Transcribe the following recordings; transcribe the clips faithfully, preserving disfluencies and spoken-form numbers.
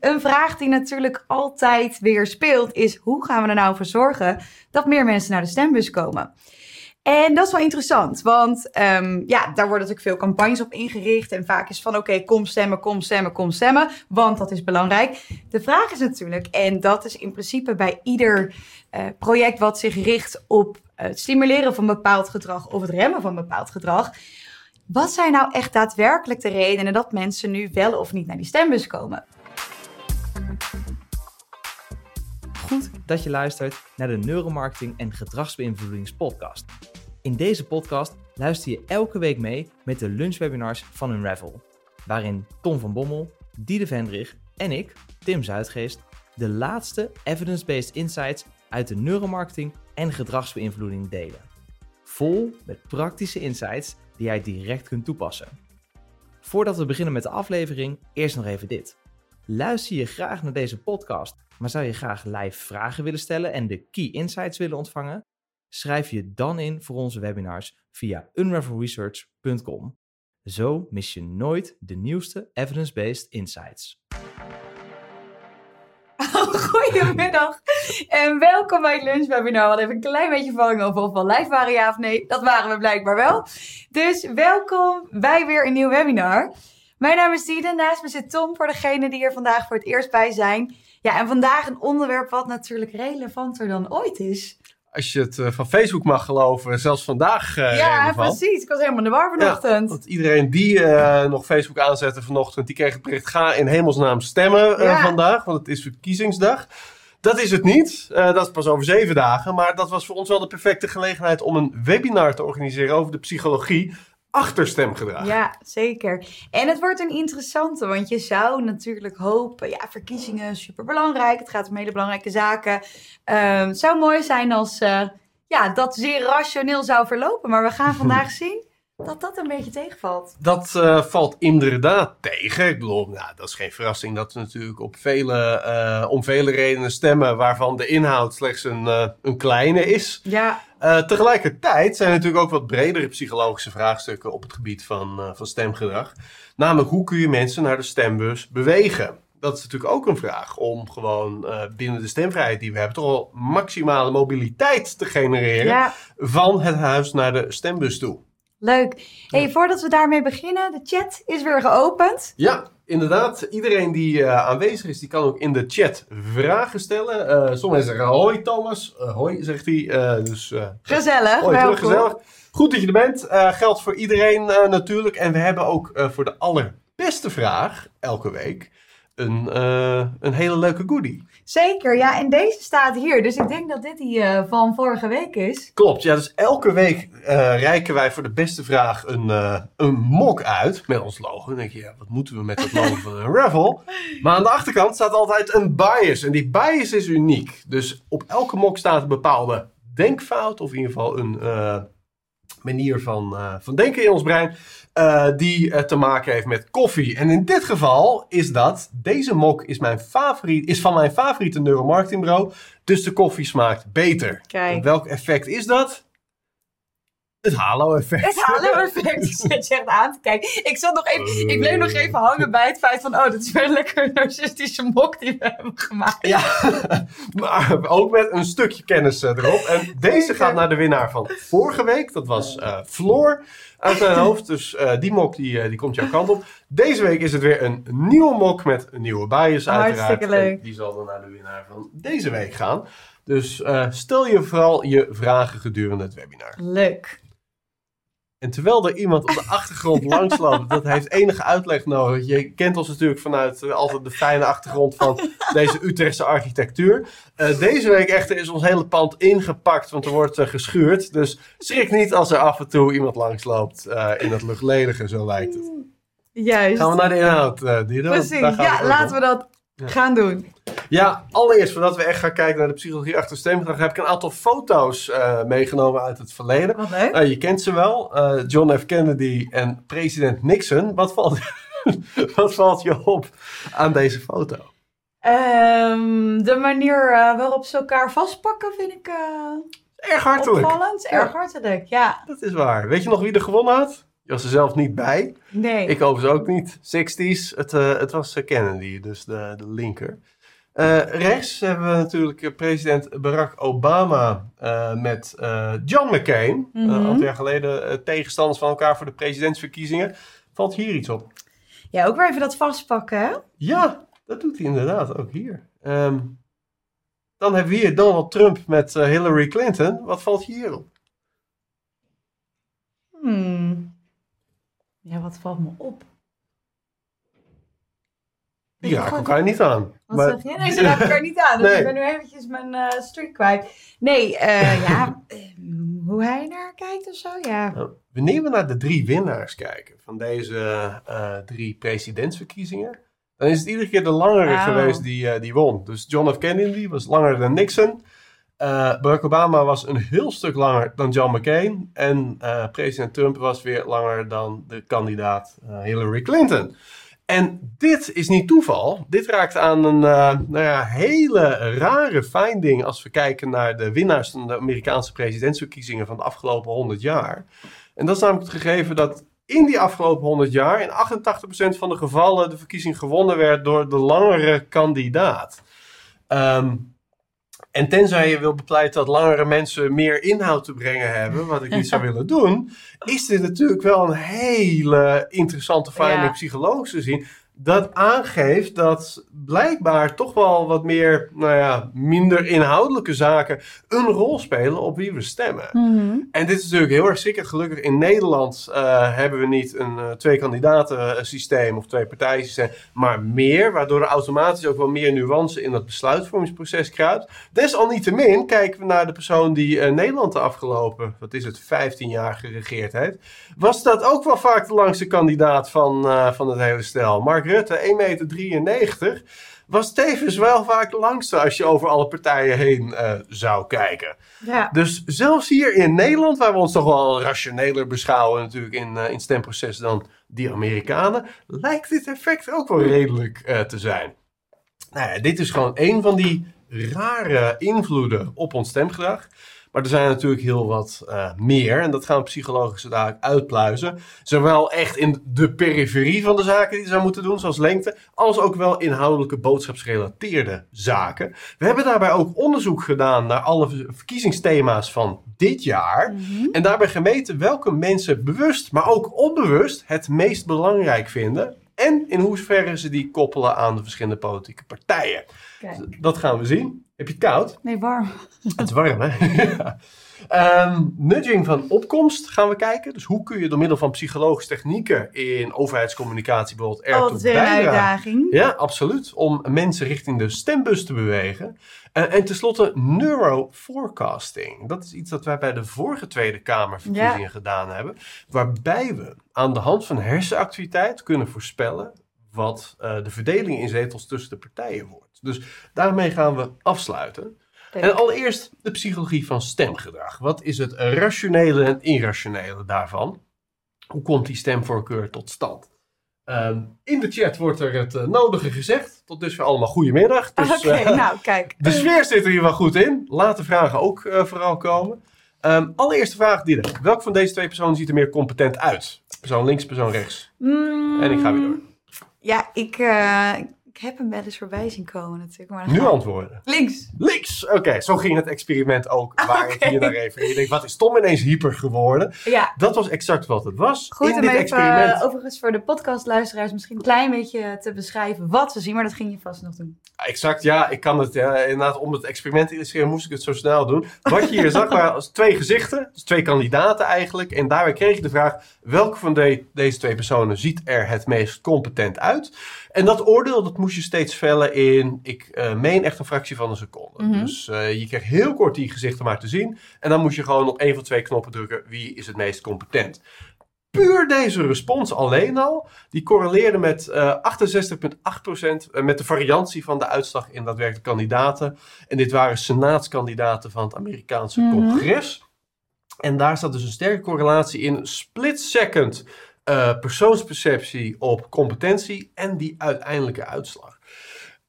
Een vraag die natuurlijk altijd weer speelt is: hoe gaan we er nou voor zorgen dat meer mensen naar de stembus komen? En dat is wel interessant, want um, ja, daar worden natuurlijk veel campagnes op ingericht. En vaak is van oké, okay, kom stemmen, kom stemmen, kom stemmen, want dat is belangrijk. De vraag is natuurlijk, en dat is in principe bij ieder uh, project wat zich richt op het stimuleren van bepaald gedrag of het remmen van bepaald gedrag. Wat zijn nou echt daadwerkelijk de redenen dat mensen nu wel of niet naar die stembus komen? Goed dat je luistert naar de Neuromarketing en Gedragsbeïnvloedingspodcast. In deze podcast luister je elke week mee met de lunchwebinars van Unravel, waarin Tom van Bommel, Diede Vendrig en ik, Tim Zuidgeest, de laatste evidence-based insights uit de neuromarketing en gedragsbeïnvloeding delen. Vol met praktische insights die jij direct kunt toepassen. Voordat we beginnen met de aflevering, eerst nog even dit. Luister je graag naar deze podcast, maar zou je graag live vragen willen stellen en de key insights willen ontvangen? Schrijf je dan in voor onze webinars via unravel research punt com. Zo mis je nooit de nieuwste evidence-based insights. Goedemiddag en welkom bij het lunchwebinar. We hadden even een klein beetje verwarring over of we live waren, ja of nee. Dat waren we blijkbaar wel. Dus welkom bij weer een nieuw webinar. Mijn naam is Diede, naast me zit Tom voor degenen die er vandaag voor het eerst bij zijn. Ja, en vandaag een onderwerp wat natuurlijk relevanter dan ooit is. Als je het uh, van Facebook mag geloven, zelfs vandaag uh, Ja, relevant. precies. Ik was helemaal in de war vanochtend. Ja, want iedereen die uh, nog Facebook aanzette vanochtend, die kreeg het bericht: ga in hemelsnaam stemmen uh, ja. vandaag, want het is verkiezingsdag. Dat is het niet. Uh, dat is pas over zeven dagen. Maar dat was voor ons wel de perfecte gelegenheid om een webinar te organiseren over de psychologie achter stemgedrag. Ja, zeker. En het wordt een interessante, want je zou natuurlijk hopen, ja, verkiezingen superbelangrijk. Het gaat om hele belangrijke zaken. Um, het zou mooi zijn als uh, ja, dat zeer rationeel zou verlopen. Maar we gaan vandaag zien dat dat een beetje tegenvalt. Dat uh, valt inderdaad tegen. Ik bedoel, nou, dat is geen verrassing dat we natuurlijk op vele, uh, om vele redenen stemmen, waarvan de inhoud slechts een, uh, een kleine is. Ja. Uh, tegelijkertijd zijn er natuurlijk ook wat bredere psychologische vraagstukken op het gebied van, uh, van stemgedrag. Namelijk, hoe kun je mensen naar de stembus bewegen? Dat is natuurlijk ook een vraag om gewoon uh, binnen de stemvrijheid die we hebben toch wel maximale mobiliteit te genereren Ja. van het huis naar de stembus toe. Leuk. Hey, voordat we daarmee beginnen, de chat is weer geopend. Ja, inderdaad. Iedereen die uh, aanwezig is, die kan ook in de chat vragen stellen. Uh, Sommigen mensen zeggen hoi Thomas. Uh, hoi, zegt hij. Uh, dus, uh, Gezellig, hoi, welkom. terug, gezellig. Goed dat je er bent. Uh, geldt voor iedereen uh, natuurlijk. En we hebben ook uh, voor de allerbeste vraag, elke week, een, uh, een hele leuke goodie. Zeker, ja. En deze staat hier. Dus ik denk dat dit die uh, van vorige week is. Klopt, ja. Dus elke week uh, reiken wij voor de beste vraag een, uh, een mok uit met ons logo. Dan denk je, ja, wat moeten we met dat logo van een Unravel? Maar aan de achterkant staat altijd een bias. En die bias is uniek. Dus op elke mok staat een bepaalde denkfout. Of in ieder geval een uh, manier van, uh, van denken in ons brein. Uh, die uh, te maken heeft met koffie. En in dit geval is dat, deze mok is, mijn favoriet, is van mijn favoriete neuromarketingbureau. Dus de koffie smaakt beter. Kijk. En welk effect is dat? Het halo-effect. Het halo-effect. Ik zit je echt aan te kijken. Ik, zat nog even, ik bleef nog even hangen bij het feit van, oh, dat is wel een lekker narcistische mok die we hebben gemaakt. Ja, maar ook met een stukje kennis uh, erop. En deze gaat naar de winnaar van vorige week. Dat was uh, Floor uit mijn hoofd. Dus uh, die mok die, uh, die komt jouw kant op. Deze week is het weer een nieuwe mok met een nieuwe bias uiteraard. Hartstikke leuk. En die zal dan naar de winnaar van deze week gaan. Dus uh, stel je vooral je vragen gedurende het webinar. Leuk. En terwijl er iemand op de achtergrond langsloopt, dat heeft enige uitleg nodig. Je kent ons natuurlijk vanuit uh, altijd de fijne achtergrond van deze Utrechtse architectuur. Uh, deze week echter is ons hele pand ingepakt, want er wordt uh, geschuurd. Dus schrik niet als er af en toe iemand langsloopt uh, in het luchtledige, zo lijkt het. Juist. Gaan we naar de inhoud, uh, Diede? Precies, Daar gaat ja, het laten we dat Ja. gaan doen. Ja, allereerst, voordat we echt gaan kijken naar de psychologie achter stemgedrag, heb ik een aantal foto's uh, meegenomen uit het verleden. Wat leuk. Uh, je kent ze wel, uh, John F. Kennedy en president Nixon. Wat valt, wat valt je op aan deze foto? Um, de manier uh, waarop ze elkaar vastpakken vind ik uh, Erg hartelijk. opvallend. Ja. Erg hartelijk, ja. Dat is waar. Weet je nog wie er gewonnen had? Je was er zelf niet bij. Nee. Ik overigens ook niet. zestig's, het, uh, het was uh, Kennedy, dus de, de linker. Uh, rechts hebben we natuurlijk uh, president Barack Obama uh, met uh, John McCain. Mm-hmm. Een uh, aantal jaar geleden uh, tegenstanders van elkaar voor de presidentsverkiezingen. Valt hier iets op? Ja, ook weer even dat vastpakken, hè? Ja, dat doet hij inderdaad ook hier. Um, dan hebben we hier Donald Trump met uh, Hillary Clinton. Wat valt hier op? Hmm. Ja, wat valt me op? Die raken elkaar niet aan. Wat maar... zeg je? Nee, ze raken elkaar niet aan. Dus nee. ik ben nu eventjes mijn uh, streak kwijt. Nee, uh, ja, uh, hoe hij naar kijkt of zo, ja. Nou, wanneer we naar de drie winnaars kijken van deze uh, drie presidentsverkiezingen, dan is het iedere keer de langere wow. geweest die, uh, die won. Dus John F. Kennedy was langer dan Nixon. Uh, Barack Obama was een heel stuk langer dan John McCain. En uh, president Trump was weer langer dan de kandidaat uh, Hillary Clinton. En dit is niet toeval. Dit raakt aan een uh, nou ja, hele rare finding als we kijken naar de winnaars van de Amerikaanse presidentsverkiezingen van de afgelopen honderd jaar. En dat is namelijk het gegeven dat in die afgelopen honderd jaar in achtentachtig procent van de gevallen de verkiezing gewonnen werd door de langere kandidaat. Um, En tenzij je wil bepleiten dat langere mensen meer inhoud te brengen hebben, wat ik niet zou willen doen, is dit natuurlijk wel een hele interessante finding ja. psychologisch te zien. Dat aangeeft dat blijkbaar toch wel wat meer, nou ja, minder inhoudelijke zaken een rol spelen op wie we stemmen. Mm-hmm. En dit is natuurlijk heel erg zeker. Gelukkig in Nederland uh, hebben we niet een uh, twee kandidaten systeem of twee partijen systeem, maar meer, waardoor er automatisch ook wel meer nuance in dat besluitvormingsproces kruipt. Desalniettemin kijken we naar de persoon die uh, Nederland de afgelopen, wat is het, vijftien jaar geregeerd heeft. Was dat ook wel vaak de langste kandidaat van, uh, van het hele stel. Mark Rutte, één komma drieënnegentig meter, was tevens wel vaak de langste als je over alle partijen heen uh, zou kijken. Ja. Dus zelfs hier in Nederland, waar we ons toch wel rationeler beschouwen natuurlijk in, uh, in het stemproces dan die Amerikanen, lijkt dit effect ook wel redelijk uh, te zijn. Nou ja, dit is gewoon een van die rare invloeden op ons stemgedrag. Maar er zijn natuurlijk heel wat uh, meer. En dat gaan we psychologisch dadelijk uitpluizen. Zowel echt in de periferie van de zaken die je zou moeten doen, zoals lengte, als ook wel inhoudelijke boodschapsgerelateerde zaken. We hebben daarbij ook onderzoek gedaan naar alle verkiezingsthema's van dit jaar. Mm-hmm. En daarbij gemeten welke mensen bewust, maar ook onbewust het meest belangrijk vinden. En in hoeverre ze die koppelen aan de verschillende politieke partijen. Kijk. Dat gaan we zien. Heb je het koud? Nee, warm. Het is warm, hè? Ja. Um, nudging van opkomst gaan we kijken. Dus hoe kun je door middel van psychologische technieken in overheidscommunicatie bijvoorbeeld ertoe bijdragen. Oh, dat is weer een uitdaging. Ja, absoluut. Om mensen richting de stembus te bewegen. Uh, en tenslotte neuroforecasting. Dat is iets dat wij bij de vorige Tweede Kamerverkiezingen ja. gedaan hebben. Waarbij we aan de hand van hersenactiviteit kunnen voorspellen wat uh, de verdeling in zetels tussen de partijen wordt. Dus daarmee gaan we afsluiten. Kijk. En allereerst de psychologie van stemgedrag. Wat is het rationele en irrationele daarvan? Hoe komt die stemvoorkeur tot stand? Um, in de chat wordt er het uh, nodige gezegd. Tot dusver allemaal goedemiddag. Dus, Oké, okay, uh, nou kijk. De sfeer zit er hier wel goed in. Laat de vragen ook uh, vooral komen. Um, allereerste vraag, Diede. Welke van deze twee personen ziet er meer competent uit? Persoon links, persoon rechts. Mm. En ik ga weer door. Ja, ik, uh, ik heb hem wel eens voorbij zien komen natuurlijk. Maar nu antwoorden. Links. Links, oké. Okay, zo ging het experiment ook. Waar okay. ik hier naar even. Je denkt, wat is Tom ineens hyper geworden? Ja. Dat was exact wat het was. Goed, in om dit even, experiment. Uh, overigens voor de podcastluisteraars misschien een klein beetje te beschrijven wat we zien. Maar dat ging je vast nog doen. Exact, ja. Ik kan het ja, inderdaad om het experiment te illustreren moest ik het zo snel doen. Wat je hier zag waren twee gezichten. Dus twee kandidaten eigenlijk. En daarbij kreeg je de vraag, welke van de, deze twee personen ziet er het meest competent uit? En dat oordeel, dat moest je steeds vellen in, ik uh, meen echt een fractie van een seconde. Mm-hmm. Dus uh, je kreeg heel kort die gezichten maar te zien. En dan moest je gewoon op één van twee knoppen drukken, wie is het meest competent. Puur deze respons alleen al, die correleerde met uh, achtenzestig komma acht procent uh, met de variantie van de uitslag in daadwerkelijke kandidaten. En dit waren senaatskandidaten van het Amerikaanse mm-hmm. congres. En daar staat dus een sterke correlatie in, split second uh, persoonsperceptie op competentie en die uiteindelijke uitslag.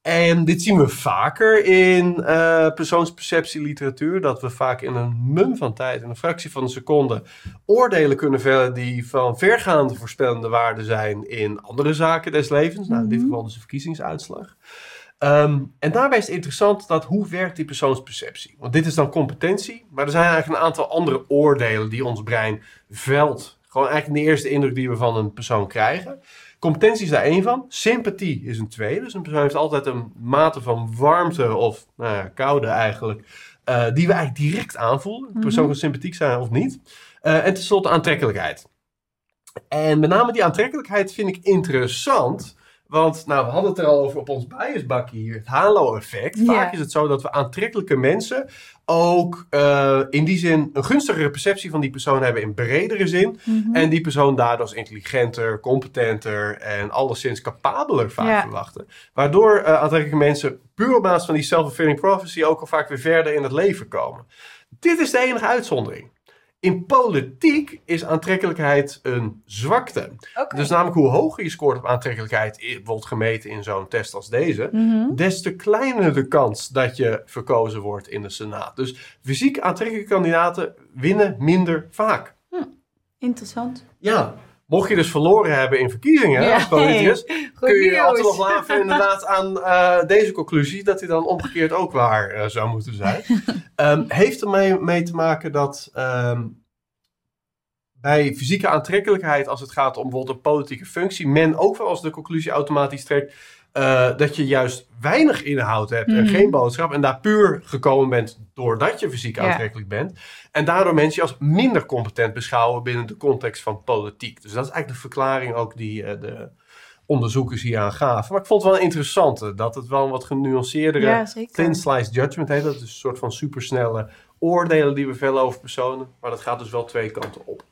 En dit zien we vaker in uh, persoonsperceptieliteratuur. Dat we vaak in een mum van tijd, in een fractie van een seconde, oordelen kunnen vellen die van vergaande voorspellende waarde zijn in andere zaken des levens. Nou, in dit geval dus de verkiezingsuitslag. Um, en daarbij is het interessant dat hoe werkt die persoonsperceptie? Want dit is dan competentie, maar er zijn eigenlijk een aantal andere oordelen die ons brein velt. Gewoon eigenlijk de eerste indruk die we van een persoon krijgen. Competentie is daar één van. Sympathie is een tweede. Dus een persoon heeft altijd een mate van warmte of nou ja, koude eigenlijk, uh, die we eigenlijk direct aanvoelen. De persoon kan sympathiek zijn of niet. Uh, en tenslotte aantrekkelijkheid. En met name die aantrekkelijkheid vind ik interessant. Want nou, we hadden het er al over op ons biasbakje hier, het halo-effect. Vaak Ja. is het zo dat we aantrekkelijke mensen ook uh, in die zin een gunstigere perceptie van die persoon hebben in bredere zin. Mm-hmm. En die persoon daardoor als intelligenter, competenter en alleszins capabeler vaak Ja. verwachten. Waardoor uh, aantrekkelijke mensen puur op basis van die self-fulfilling prophecy ook al vaak weer verder in het leven komen. Dit is de enige uitzondering. In politiek is aantrekkelijkheid een zwakte. Okay. Dus namelijk hoe hoger je scoort op aantrekkelijkheid, wordt gemeten in zo'n test als deze, Mm-hmm. des te kleiner de kans dat je verkozen wordt in de Senaat. Dus fysiek aantrekkelijke kandidaten winnen minder vaak. Interessant. Ja, mocht je dus verloren hebben in verkiezingen Ja. als politicus, Goed kun je nieuws. altijd nog laven inderdaad aan uh, deze conclusie, dat die dan omgekeerd ook waar uh, zou moeten zijn. um, heeft er mee, mee te maken dat um, bij fysieke aantrekkelijkheid, als het gaat om bijvoorbeeld een politieke functie, men ook wel als de conclusie automatisch trekt uh, dat je juist weinig inhoud hebt en Mhm. geen boodschap en daar puur gekomen bent doordat je fysiek Ja. aantrekkelijk bent. En daardoor mensen je als minder competent beschouwen binnen de context van politiek. Dus dat is eigenlijk de verklaring ook die uh, de onderzoekers hier aan gaven. Maar ik vond het wel een interessante, dat het wel een wat genuanceerdere Ja, zeker. thin slice judgment heet. Dat is een soort van supersnelle oordelen die we vellen over personen. Maar dat gaat dus wel twee kanten op.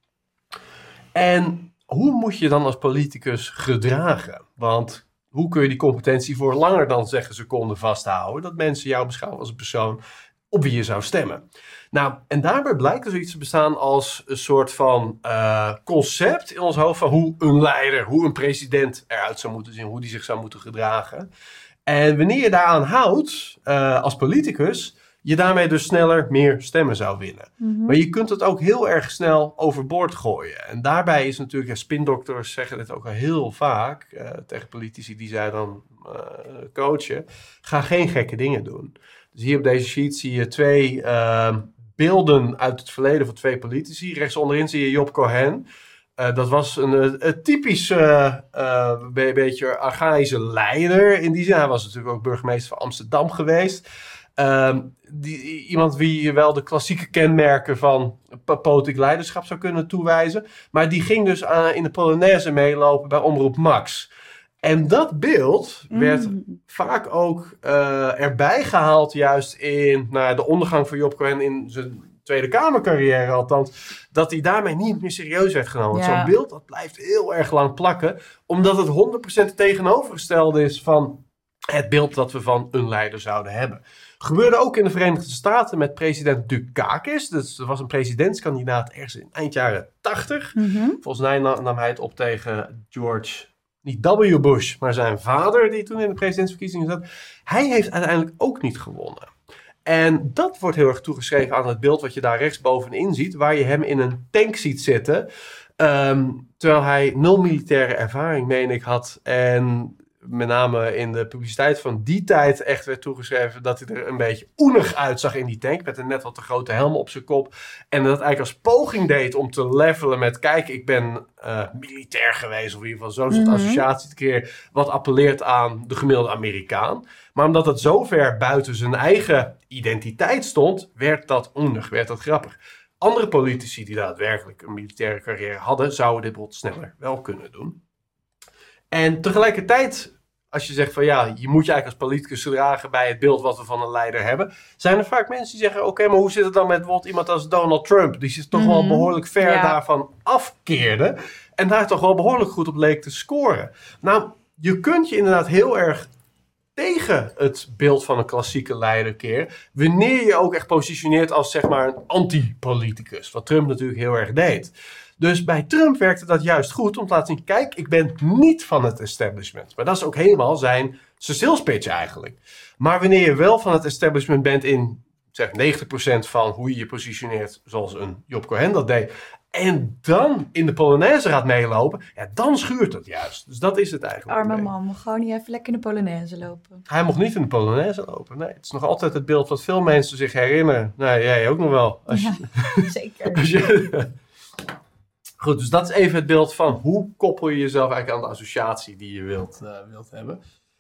En hoe moet je dan als politicus gedragen? Want hoe kun je die competentie voor langer dan zeg een seconde vasthouden? Dat mensen jou beschouwen als een persoon op wie je zou stemmen. Nou, en daarbij blijkt dus iets te bestaan als een soort van uh, concept in ons hoofd van hoe een leider, hoe een president eruit zou moeten zien, hoe die zich zou moeten gedragen. En wanneer je daaraan houdt uh, als politicus, je daarmee dus sneller meer stemmen zou winnen. Mm-hmm. Maar je kunt het ook heel erg snel overboord gooien. En daarbij is natuurlijk, ja, spindokters zeggen dit ook al heel vaak uh, tegen politici die zij dan uh, coachen. Ga geen gekke dingen doen. Dus hier op deze sheet zie je twee uh, beelden uit het verleden van twee politici. Rechts onderin zie je Job Cohen. Uh, dat was een, een, een typisch uh, uh, be- beetje archaïsche leider. In die zin, hij was natuurlijk ook burgemeester van Amsterdam geweest. Um, die, iemand wie je wel de klassieke kenmerken van politiek leiderschap zou kunnen toewijzen. Maar die ging dus uh, in de Polonaise meelopen bij Omroep Max. En dat beeld werd Mm. vaak ook uh, erbij gehaald juist in nou, de ondergang van Job Cohen in zijn Tweede Kamercarrière althans. Dat hij daarmee niet meer serieus werd genomen. Ja. Zo'n beeld dat blijft heel erg lang plakken. Omdat het honderd procent het tegenovergestelde is van het beeld dat we van een leider zouden hebben. Gebeurde ook in de Verenigde Staten met president Dukakis. Dus er was een presidentskandidaat ergens in eind jaren tachtig. Mm-hmm. Volgens mij nam, nam hij het op tegen George, niet W. Bush, maar zijn vader die toen in de presidentsverkiezingen zat. Hij heeft uiteindelijk ook niet gewonnen. En dat wordt heel erg toegeschreven aan het beeld wat je daar rechtsbovenin ziet, waar je hem in een tank ziet zitten. Um, terwijl hij nul militaire ervaring, meen ik, had. En met name in de publiciteit van die tijd echt werd toegeschreven dat hij er een beetje oenig uitzag in die tank. Met een net wat te grote helm op zijn kop. En dat eigenlijk als poging deed om te levelen met, kijk, ik ben uh, militair geweest. Of in ieder geval zo'n soort Mhm. associatie te keer wat appelleert aan de gemiddelde Amerikaan. Maar omdat het zo ver buiten zijn eigen identiteit stond, werd dat oenig, werd dat grappig. Andere politici die daadwerkelijk een militaire carrière hadden, zouden dit bijvoorbeeld sneller wel kunnen doen. En tegelijkertijd, als je zegt van ja, je moet je eigenlijk als politicus gedragen bij het beeld wat we van een leider hebben, zijn er vaak mensen die zeggen, oké, okay, maar hoe zit het dan met bijvoorbeeld iemand als Donald Trump, die zich toch Mm-hmm. wel behoorlijk ver Ja. daarvan afkeerde en daar toch wel behoorlijk goed op leek te scoren. Nou, je kunt je inderdaad heel erg tegen het beeld van een klassieke leider keer, wanneer je ook echt positioneert als zeg maar een anti-politicus, wat Trump natuurlijk heel erg deed. Dus bij Trump werkte dat juist goed om te laten zien, kijk, ik ben niet van het establishment. Maar dat is ook helemaal zijn is een sales pitch eigenlijk. Maar wanneer je wel van het establishment bent in zeg negentig procent van hoe je je positioneert zoals een Job Cohen dat deed. En dan in de Polonaise gaat meelopen, ja, dan schuurt het juist. Dus dat is het eigenlijk. Arme man, mag gewoon niet even lekker in de Polonaise lopen. Hij mocht niet in de Polonaise lopen. Nee, het is nog altijd het beeld wat veel mensen zich herinneren. Nou, jij ook nog wel. Als je, ja, zeker. Als je, goed, dus dat is even het beeld van hoe koppel je jezelf eigenlijk aan de associatie die je wilt, uh, wilt hebben.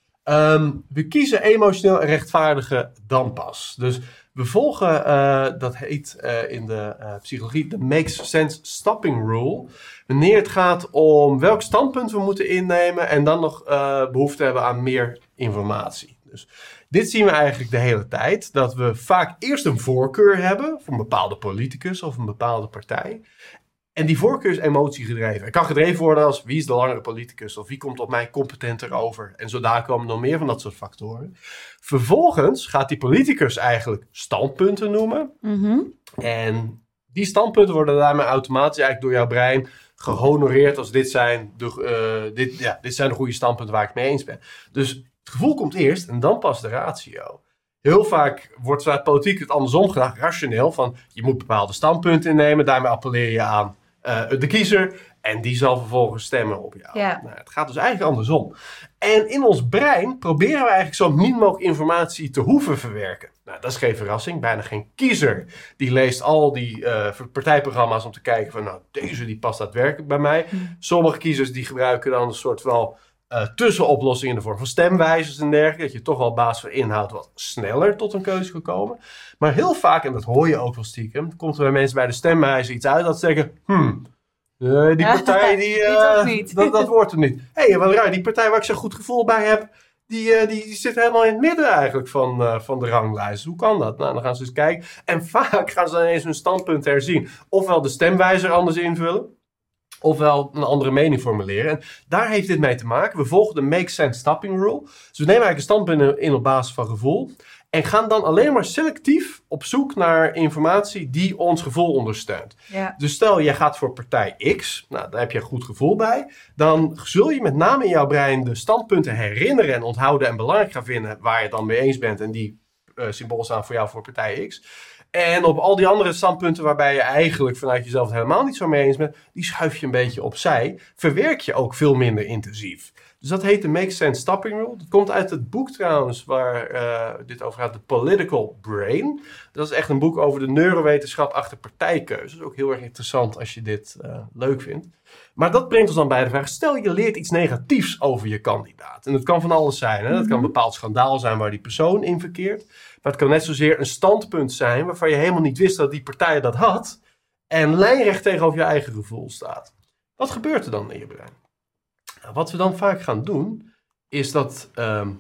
Um, we kiezen emotioneel en rechtvaardige dan pas. Dus we volgen, uh, dat heet uh, in de uh, psychologie, de makes sense stopping rule. Wanneer het gaat om welk standpunt we moeten innemen en dan nog uh, behoefte hebben aan meer informatie. Dus dit zien we eigenlijk de hele tijd. Dat we vaak eerst een voorkeur hebben voor een bepaalde politicus of een bepaalde partij. En die voorkeur is emotiegedreven. Het kan gedreven worden als wie is de langere politicus of wie komt op mij competenter over. En zo daar komen nog meer van dat soort factoren. Vervolgens gaat die politicus eigenlijk standpunten noemen. Mm-hmm. En die standpunten worden daarmee automatisch eigenlijk door jouw brein gehonoreerd als dit zijn de, uh, dit, ja, dit zijn de goede standpunten waar ik het mee eens ben. Dus het gevoel komt eerst en dan pas de ratio. Heel vaak wordt vanuit politiek het andersom gedaan, rationeel, van je moet bepaalde standpunten innemen, daarmee appelleer je aan uh, de kiezer en die zal vervolgens stemmen op jou. Ja. Nou, het gaat dus eigenlijk andersom. En in ons brein proberen we eigenlijk zo min mogelijk informatie te hoeven verwerken. Nou, dat is geen verrassing. Bijna geen kiezer die leest al die uh, partijprogramma's om te kijken van, nou, deze die past daadwerkelijk bij mij. Hmm. Sommige kiezers die gebruiken dan een soort wel uh, tussenoplossing in de vorm van stemwijzers en dergelijke. Dat je toch wel op basis van inhoud wat sneller tot een keuze kan komen. Maar heel vaak, en dat hoor je ook wel stiekem, komt er bij mensen bij de stemwijzer iets uit dat ze zeggen, hmm, Uh, die partij, die, uh, niet. dat, dat wordt er niet. Hé, hey, wat raar, die partij waar ik zo'n goed gevoel bij heb, die, uh, die, die zit helemaal in het midden eigenlijk van, uh, van de ranglijst. Hoe kan dat? Nou, dan gaan ze eens kijken. En vaak gaan ze dan eens hun standpunt herzien. Ofwel de stemwijzer anders invullen, ofwel een andere mening formuleren. En daar heeft dit mee te maken. We volgen de make sense stopping rule. Dus we nemen eigenlijk een standpunt in, in op basis van gevoel. En gaan dan alleen maar selectief op zoek naar informatie die ons gevoel ondersteunt. Ja. Dus stel, jij gaat voor partij X. Nou, daar heb je een goed gevoel bij. Dan zul je met name in jouw brein de standpunten herinneren en onthouden en belangrijk gaan vinden waar je het dan mee eens bent. En die uh, symbool staan voor jou voor partij X. En op al die andere standpunten waarbij je eigenlijk vanuit jezelf het helemaal niet zo mee eens bent, die schuif je een beetje opzij. Verwerk je ook veel minder intensief. Dus dat heet de Make Sense Stopping Rule. Dat komt uit het boek trouwens waar uh, dit over gaat, The Political Brain. Dat is echt een boek over de neurowetenschap achter partijkeuzes. Dat is ook heel erg interessant als je dit uh, leuk vindt. Maar dat brengt ons dan bij de vraag, stel je leert iets negatiefs over je kandidaat. En dat kan van alles zijn. Hè? Dat kan een bepaald schandaal zijn waar die persoon in verkeert. Maar het kan net zozeer een standpunt zijn waarvan je helemaal niet wist dat die partij dat had. En lijnrecht tegenover je eigen gevoel staat. Wat gebeurt er dan in je brein? Nou, wat we dan vaak gaan doen, is dat um,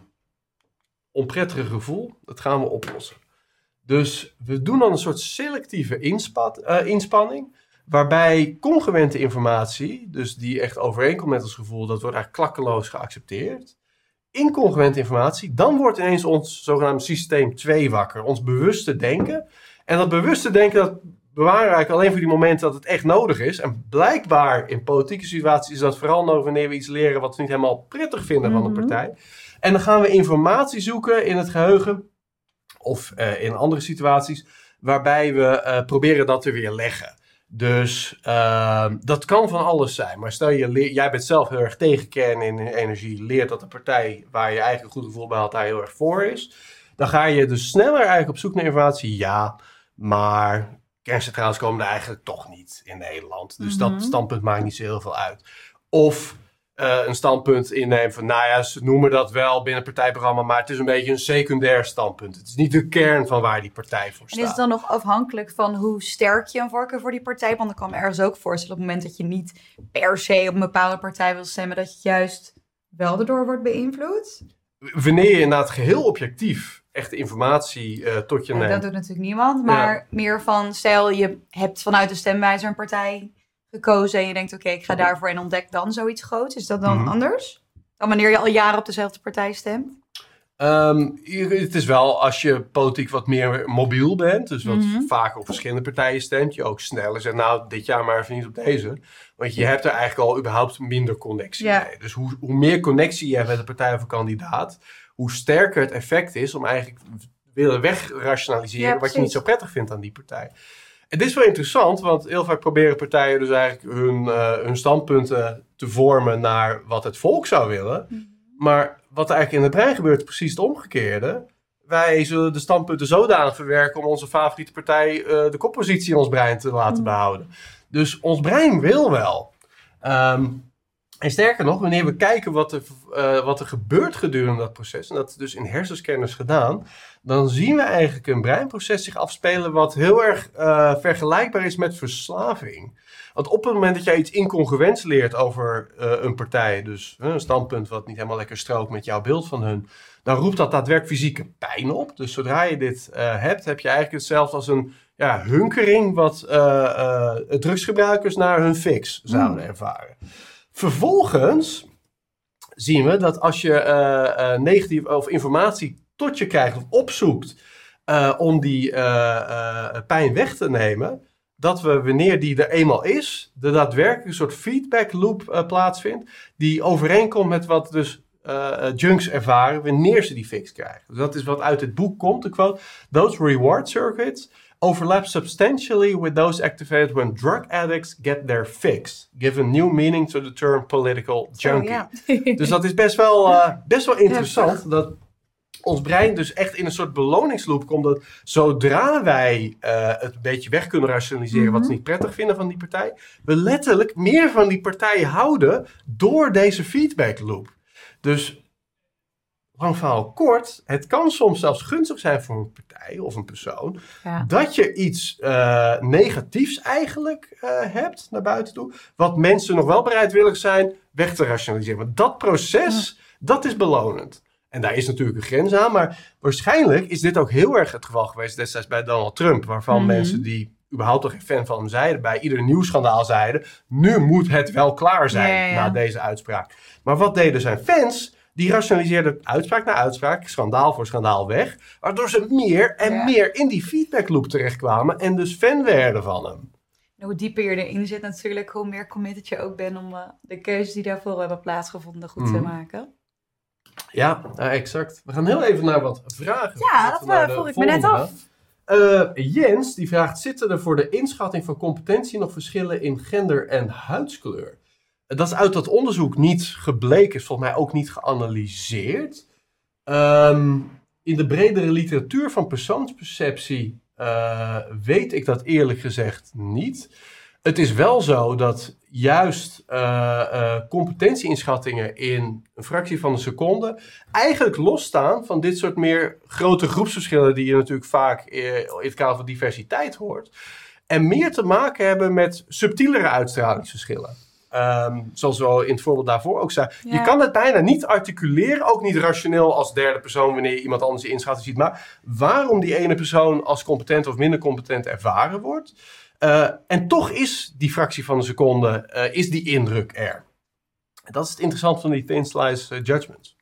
onprettige gevoel, dat gaan we oplossen. Dus we doen dan een soort selectieve inspat, uh, inspanning, waarbij congruente informatie, dus die echt overeenkomt met ons gevoel, dat wordt eigenlijk klakkeloos geaccepteerd. Incongruente informatie, dan wordt ineens ons zogenaamde systeem twee wakker, ons bewuste denken. En dat bewuste denken, dat bewaren we eigenlijk alleen voor die momenten dat het echt nodig is. En blijkbaar in politieke situaties is dat vooral nodig wanneer we iets leren wat we niet helemaal prettig vinden van de partij. En dan gaan we informatie zoeken in het geheugen of uh, in andere situaties waarbij we uh, proberen dat te weerleggen. Dus uh, dat kan van alles zijn. Maar stel je, leer, jij bent zelf heel erg tegen kernenergie, leert dat de partij waar je eigen goed gevoel bij had daar heel erg voor is. Dan ga je dus sneller eigenlijk op zoek naar informatie. Ja, maar kerncentrales komen er eigenlijk toch niet in Nederland. Dus mm-hmm. dat standpunt maakt niet zo heel veel uit. Of uh, een standpunt innemen van, nou ja, ze noemen dat wel binnen het partijprogramma, maar het is een beetje een secundair standpunt. Het is niet de kern van waar die partij voor staat. En is het dan nog afhankelijk van hoe sterk je een voorkeur voor die partij? Want ik kan me ergens ook voorstellen op het moment dat je niet per se op een bepaalde partij wil stemmen, dat je juist wel erdoor wordt beïnvloed? Wanneer je inderdaad geheel objectief echt informatie uh, tot je ja, neemt. Dat doet natuurlijk niemand, maar ja. meer van, stel je hebt vanuit de stemwijzer een partij gekozen en je denkt, oké, okay, ik ga daarvoor en ontdek dan zoiets groots. Is dat dan mm-hmm. anders dan wanneer je al jaren op dezelfde partij stemt? Um, het is wel, als je politiek wat meer mobiel bent, dus wat mm-hmm. vaker op verschillende partijen stemt, je ook sneller zegt, nou, dit jaar maar even niet op deze. Want je hebt er eigenlijk al überhaupt minder connectie ja. mee. Dus hoe, hoe meer connectie je hebt met de partij of een kandidaat, hoe sterker het effect is om eigenlijk willen wegrationaliseren Ja, wat je niet zo prettig vindt aan die partij. En dit is wel interessant, want heel vaak proberen partijen dus eigenlijk hun, uh, hun standpunten te vormen naar wat het volk zou willen. Mm-hmm. Maar wat er eigenlijk in het brein gebeurt, is precies het omgekeerde. Wij zullen de standpunten zodanig verwerken om onze favoriete partij uh, de koppositie in ons brein te laten mm. behouden. Dus ons brein wil wel. Um, en sterker nog, wanneer we kijken wat er, uh, wat er gebeurt gedurende dat proces, en dat is dus in hersenscanners gedaan, dan zien we eigenlijk een breinproces zich afspelen wat heel erg uh, vergelijkbaar is met verslaving. Want op het moment dat jij iets incongruents leert over uh, een partij, dus uh, een standpunt wat niet helemaal lekker strookt met jouw beeld van hun, dan roept dat daadwerkelijk fysieke pijn op. Dus zodra je dit uh, hebt, heb je eigenlijk hetzelfde als een ja, hunkering wat uh, uh, drugsgebruikers naar hun fix zouden mm. ervaren. Vervolgens zien we dat als je uh, uh, negatieve of informatie tot je krijgt of opzoekt uh, om die uh, uh, pijn weg te nemen, dat we wanneer die er eenmaal is, de daadwerkelijk een soort feedback loop uh, plaatsvindt die overeenkomt met wat dus uh, junks ervaren wanneer ze die fix krijgen. Dus dat is wat uit het boek komt, de quote. Those reward circuits overlap substantially with those activated when drug addicts get their fix. Give a new meaning to the term political junkie. Oh, yeah. Dus dat is best wel, uh, best wel interessant, ja, dat ons brein dus echt in een soort beloningsloop komt, dat zodra wij uh, het een beetje weg kunnen rationaliseren, mm-hmm, wat we niet prettig vinden van die partij, we letterlijk meer van die partij houden door deze feedback loop. Dus lang verhaal kort, het kan soms zelfs gunstig zijn voor een partij of een persoon, ja, dat je iets uh, negatiefs eigenlijk uh, hebt naar buiten toe, wat mensen nog wel bereidwillig zijn weg te rationaliseren. Want dat proces, ja, dat is belonend. En daar is natuurlijk een grens aan, maar waarschijnlijk is dit ook heel erg het geval geweest destijds bij Donald Trump, waarvan mm-hmm, mensen die überhaupt toch geen fan van hem zeiden, bij ieder nieuwsschandaal zeiden, nu moet het wel klaar zijn, ja, ja, na deze uitspraak. Maar wat deden zijn fans? Die rationaliseerden uitspraak na uitspraak, schandaal voor schandaal weg, waardoor ze meer en ja. meer in die feedbackloop terechtkwamen en dus fan werden van hem. Hoe dieper je erin zit natuurlijk, hoe meer committed je ook bent om uh, de keuzes die daarvoor hebben plaatsgevonden goed mm. te maken. Ja, uh, exact. We gaan heel even naar wat vragen. Ja, dat uh, vroeg ik me net af. Uh, Jens, die vraagt, zitten er voor de inschatting van competentie nog verschillen in gender en huidskleur? Dat is uit dat onderzoek niet gebleken, is volgens mij ook niet geanalyseerd. Um, in de bredere literatuur van persoonsperceptie uh, weet ik dat eerlijk gezegd niet. Het is wel zo dat juist uh, uh, competentieinschattingen in een fractie van een seconde eigenlijk losstaan van dit soort meer grote groepsverschillen die je natuurlijk vaak uh, in het kader van diversiteit hoort. En meer te maken hebben met subtielere uitstralingsverschillen. Um, zoals we in het voorbeeld daarvoor ook zei. Ja. Je kan het bijna niet articuleren, ook niet rationeel als derde persoon wanneer je iemand anders in inschatting ziet. Maar waarom die ene persoon als competent of minder competent ervaren wordt. Uh, en toch is die fractie van een seconde, uh, is die indruk er. Dat is het interessante van die thin slice uh, judgments.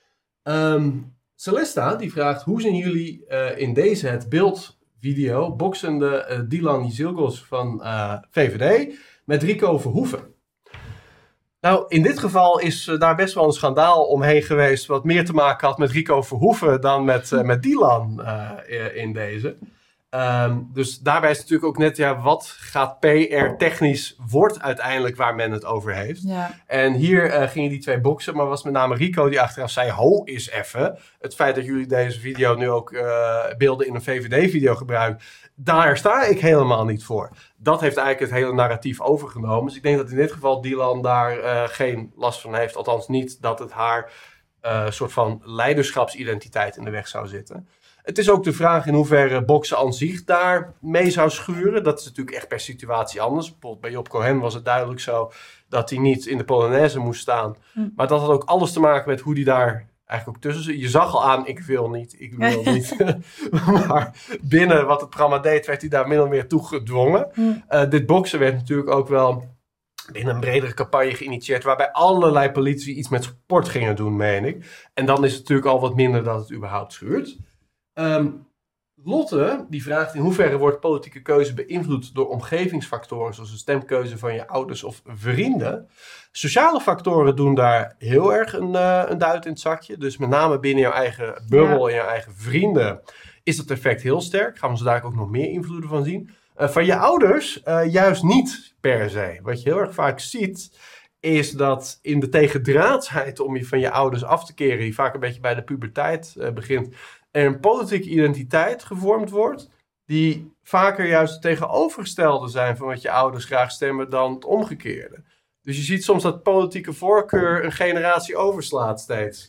Um, Celesta die vraagt, hoe zien jullie uh, in deze het beeldvideo boksende uh, Dylan Jezilgos van uh, V V D met Rico Verhoeven? Nou, in dit geval is uh, daar best wel een schandaal omheen geweest, wat meer te maken had met Rico Verhoeven dan met, uh, met Dylan uh, in deze. Um, dus daarbij is natuurlijk ook net, ja, wat gaat P R technisch wordt uiteindelijk waar men het over heeft. Ja. En hier uh, gingen die twee boksen, maar was met name Rico die achteraf zei, ho is even. Het feit dat jullie deze video nu ook uh, beelden in een V V D-video gebruiken, daar sta ik helemaal niet voor. Dat heeft eigenlijk het hele narratief overgenomen. Dus ik denk dat in dit geval Dylan daar uh, geen last van heeft. Althans niet dat het haar uh, soort van leiderschapsidentiteit in de weg zou zitten. Het is ook de vraag in hoeverre boksen aan zich daar mee zou schuren. Dat is natuurlijk echt per situatie anders. Bijvoorbeeld bij Job Cohen was het duidelijk zo dat hij niet in de Polonaise moest staan. Hm. Maar dat had ook alles te maken met hoe hij daar eigenlijk ook tussen zit. Je zag al aan, ik wil niet, ik wil niet. Maar binnen wat het programma deed, werd hij daar min of meer toe gedwongen. Hm. Uh, dit boksen werd natuurlijk ook wel binnen een bredere campagne geïnitieerd, waarbij allerlei politici iets met sport gingen doen, meen ik. En dan is het natuurlijk al wat minder dat het überhaupt schuurt. Um, Lotte die vraagt in hoeverre wordt politieke keuze beïnvloed door omgevingsfactoren zoals de stemkeuze van je ouders of vrienden. Sociale factoren doen daar heel erg een, uh, een duit in het zakje. Dus met name binnen jouw eigen bubbel en jouw eigen vrienden is dat effect heel sterk. Gaan we zo daar ook nog meer invloeden van zien. Uh, van je ouders uh, juist niet per se. Wat je heel erg vaak ziet is dat in de tegendraadsheid om je van je ouders af te keren, die vaak een beetje bij de puberteit uh, begint, er een politieke identiteit gevormd wordt, die vaker juist het tegenovergestelde zijn van wat je ouders graag stemmen dan het omgekeerde. Dus je ziet soms dat politieke voorkeur een generatie overslaat steeds.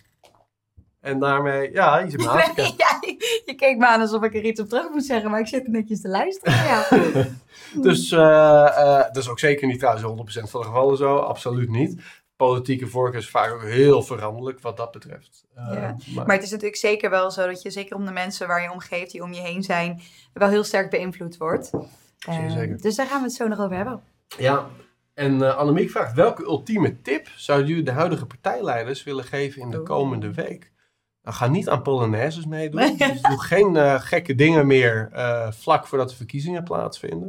En daarmee, ja, je zit me aan te kijken. Ja, je, je keek me aan alsof ik er iets op terug moet zeggen, maar ik zit er netjes te luisteren. Ja. Dus uh, uh, dat is ook zeker niet trouwens honderd procent van de gevallen zo, absoluut niet. Politieke voorkeur is vaak ook heel veranderlijk wat dat betreft. Uh, Ja. maar... Maar het is natuurlijk zeker wel zo dat je, zeker om de mensen waar je omgeeft, die om je heen zijn, wel heel sterk beïnvloed wordt. Zeker, Uh, zeker. Dus daar gaan we het zo nog over hebben. Ja, en uh, Annemiek vraagt, welke ultieme tip zouden jullie de huidige partijleiders willen geven in de komende week? Nou, ga niet aan Polonaises meedoen. Nee. Dus doe geen uh, gekke dingen meer uh, vlak voordat de verkiezingen plaatsvinden.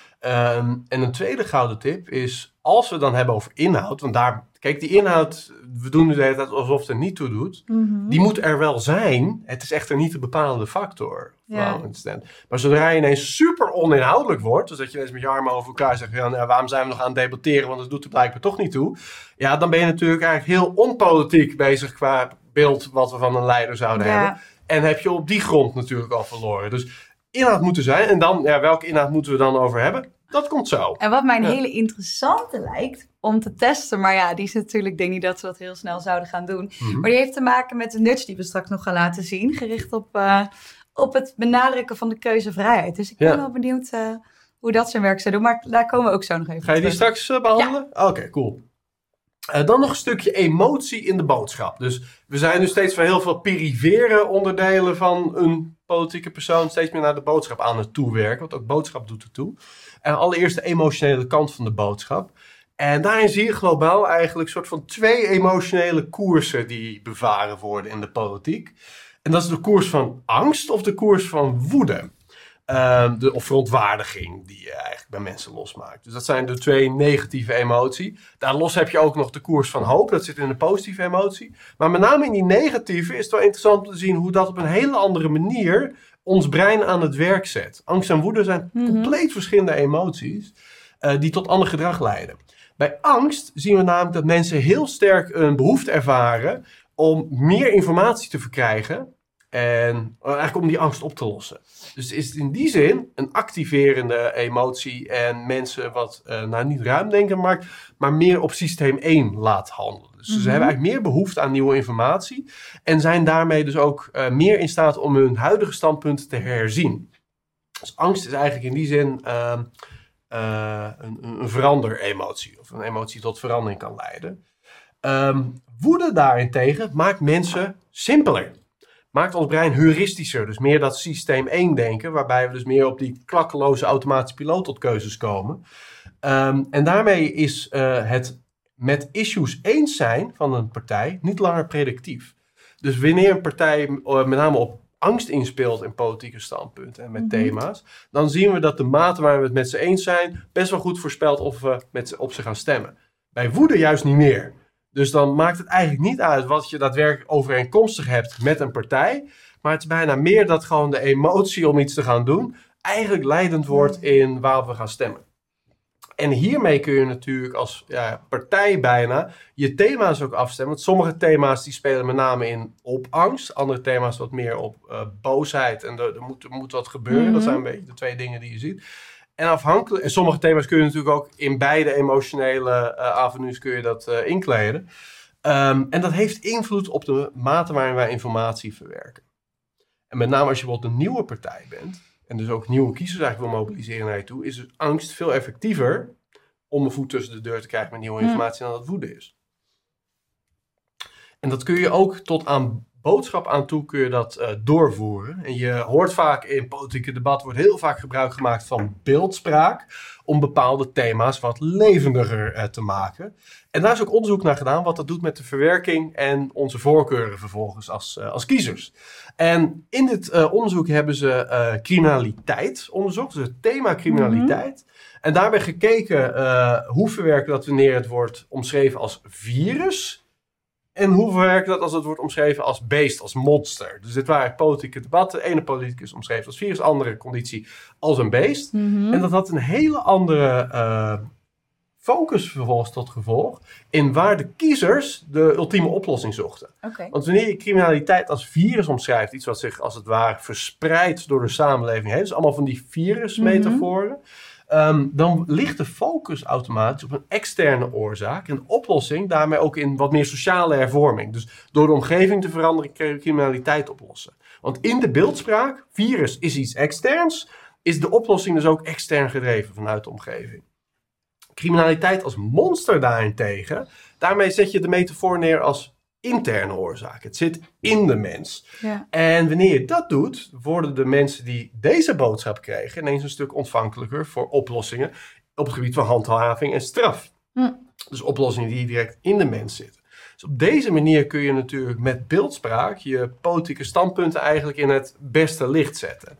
Um, en een tweede gouden tip is, als we het dan hebben over inhoud, want daar, kijk, die inhoud, we doen nu de hele tijd alsof het er niet toe doet. Mm-hmm. Die moet er wel zijn. Het is echter niet de bepalende factor. Ja. Maar zodra je ineens super oninhoudelijk wordt, dus dat je ineens met je armen over elkaar zegt, ja, nou, waarom zijn we nog aan het debatteren, want dat doet er blijkbaar toch niet toe. Ja, dan ben je natuurlijk eigenlijk heel onpolitiek bezig qua beeld wat we van een leider zouden Ja. hebben. En heb je op die grond natuurlijk al verloren. Dus inhoud moet er zijn. En dan, ja, welke inhoud moeten we dan over hebben? Dat komt zo. En wat mij een Ja. hele interessante lijkt om te testen, maar ja, die is natuurlijk, ik denk niet dat we dat heel snel zouden gaan doen. Mhm. Maar die heeft te maken met de nudge die we straks nog gaan laten zien, gericht op, uh, op het benadrukken van de keuzevrijheid. Dus ik ben Ja. wel benieuwd uh, hoe dat zijn werk zou doen, maar daar komen we ook zo nog even Ga je die terug. straks uh, behandelen? Oké, cool. Uh, dan nog een stukje emotie in de boodschap. Dus we zijn nu steeds van heel veel perifere onderdelen van een politieke persoon steeds meer naar de boodschap aan het toewerken. Want ook boodschap doet ertoe. En allereerst de emotionele kant van de boodschap. En daarin zie je globaal eigenlijk een soort van twee emotionele koersen die bevaren worden in de politiek. En dat is de koers van angst of de koers van woede. Um, de, of verontwaardiging die je eigenlijk bij mensen losmaakt. Dus dat zijn de twee negatieve emoties. Daar los heb je ook nog de koers van hoop. Dat zit in de positieve emotie. Maar met name in die negatieve is het wel interessant om te zien hoe dat op een hele andere manier ons brein aan het werk zet. Angst en woede zijn Mhm. compleet verschillende emoties uh, die tot ander gedrag leiden. Bij angst zien we namelijk dat mensen heel sterk een behoefte ervaren om meer informatie te verkrijgen. En eigenlijk om die angst op te lossen. Dus is het in die zin een activerende emotie en mensen wat, uh, nou niet ruimdenken maakt, maar meer op systeem één laat handelen. Dus Mm-hmm. ze hebben eigenlijk meer behoefte aan nieuwe informatie en zijn daarmee dus ook uh, meer in staat om hun huidige standpunten te herzien. Dus angst is eigenlijk in die zin uh, uh, een, een verander-emotie of een emotie die tot verandering kan leiden. Um, woede daarentegen maakt mensen simpeler. Maakt ons brein heuristischer, dus meer dat systeem één denken, waarbij we dus meer op die klakkeloze automatische piloot tot keuzes komen. Um, en daarmee is uh, het met issues eens zijn van een partij niet langer predictief. Dus wanneer een partij uh, met name op angst inspeelt in politieke standpunten en met Mm-hmm. thema's, dan zien we dat de mate waar we het met ze eens zijn best wel goed voorspelt of we met ze op ze gaan stemmen. Bij woede juist niet meer. Dus dan maakt het eigenlijk niet uit wat je daadwerkelijk overeenkomstig hebt met een partij. Maar het is bijna meer dat gewoon de emotie om iets te gaan doen eigenlijk leidend wordt in waarop we gaan stemmen. En hiermee kun je natuurlijk als ja, partij bijna je thema's ook afstemmen. Want sommige thema's die spelen met name in op angst. Andere thema's wat meer op uh, boosheid. En er, er, moet, er moet wat gebeuren. Mm-hmm. Dat zijn een beetje de twee dingen die je ziet. En afhankelijk, en sommige thema's kun je natuurlijk ook in beide emotionele uh, avenues kun je dat uh, inkleden. Um, en dat heeft invloed op de mate waarin wij informatie verwerken. En met name als je bijvoorbeeld een nieuwe partij bent, en dus ook nieuwe kiezers eigenlijk wil mobiliseren naar je toe, is dus angst veel effectiever om een voet tussen de deur te krijgen met nieuwe informatie dan dat woede is. En dat kun je ook tot aan boodschap aan toe kun je dat uh, doorvoeren. En je hoort vaak in politieke debat wordt heel vaak gebruik gemaakt van beeldspraak om bepaalde thema's wat levendiger uh, te maken. En daar is ook onderzoek naar gedaan wat dat doet met de verwerking en onze voorkeuren vervolgens als, uh, als kiezers. En in dit uh, onderzoek hebben ze uh, criminaliteit onderzocht, dus het thema criminaliteit. Mm-hmm. En daarbij gekeken uh, hoe verwerken dat wanneer het wordt omschreven als virus. En hoe verwerken dat als het wordt omschreven als beest, als monster. Dus dit waren politieke debatten. De ene politicus omschreven als virus, de andere conditie als een beest. Mm-hmm. En dat had een hele andere uh, focus vervolgens tot gevolg in waar de kiezers de ultieme oplossing zochten. Okay. Want wanneer je criminaliteit als virus omschrijft, iets wat zich als het ware verspreidt door de samenleving heeft, dus allemaal van die virusmetaforen, mm-hmm. Um, dan ligt de focus automatisch op een externe oorzaak. En de oplossing daarmee ook in wat meer sociale hervorming. Dus door de omgeving te veranderen, kun je criminaliteit oplossen. Want in de beeldspraak, virus is iets externs, is de oplossing dus ook extern gedreven vanuit de omgeving. Criminaliteit als monster daarentegen, daarmee zet je de metafoor neer als interne oorzaak. Het zit in de mens. Ja. En wanneer je dat doet, worden de mensen die deze boodschap kregen ineens een stuk ontvankelijker voor oplossingen op het gebied van handhaving en straf. Hm. Dus oplossingen die direct in de mens zitten. Dus op deze manier kun je natuurlijk met beeldspraak je politieke standpunten eigenlijk in het beste licht zetten.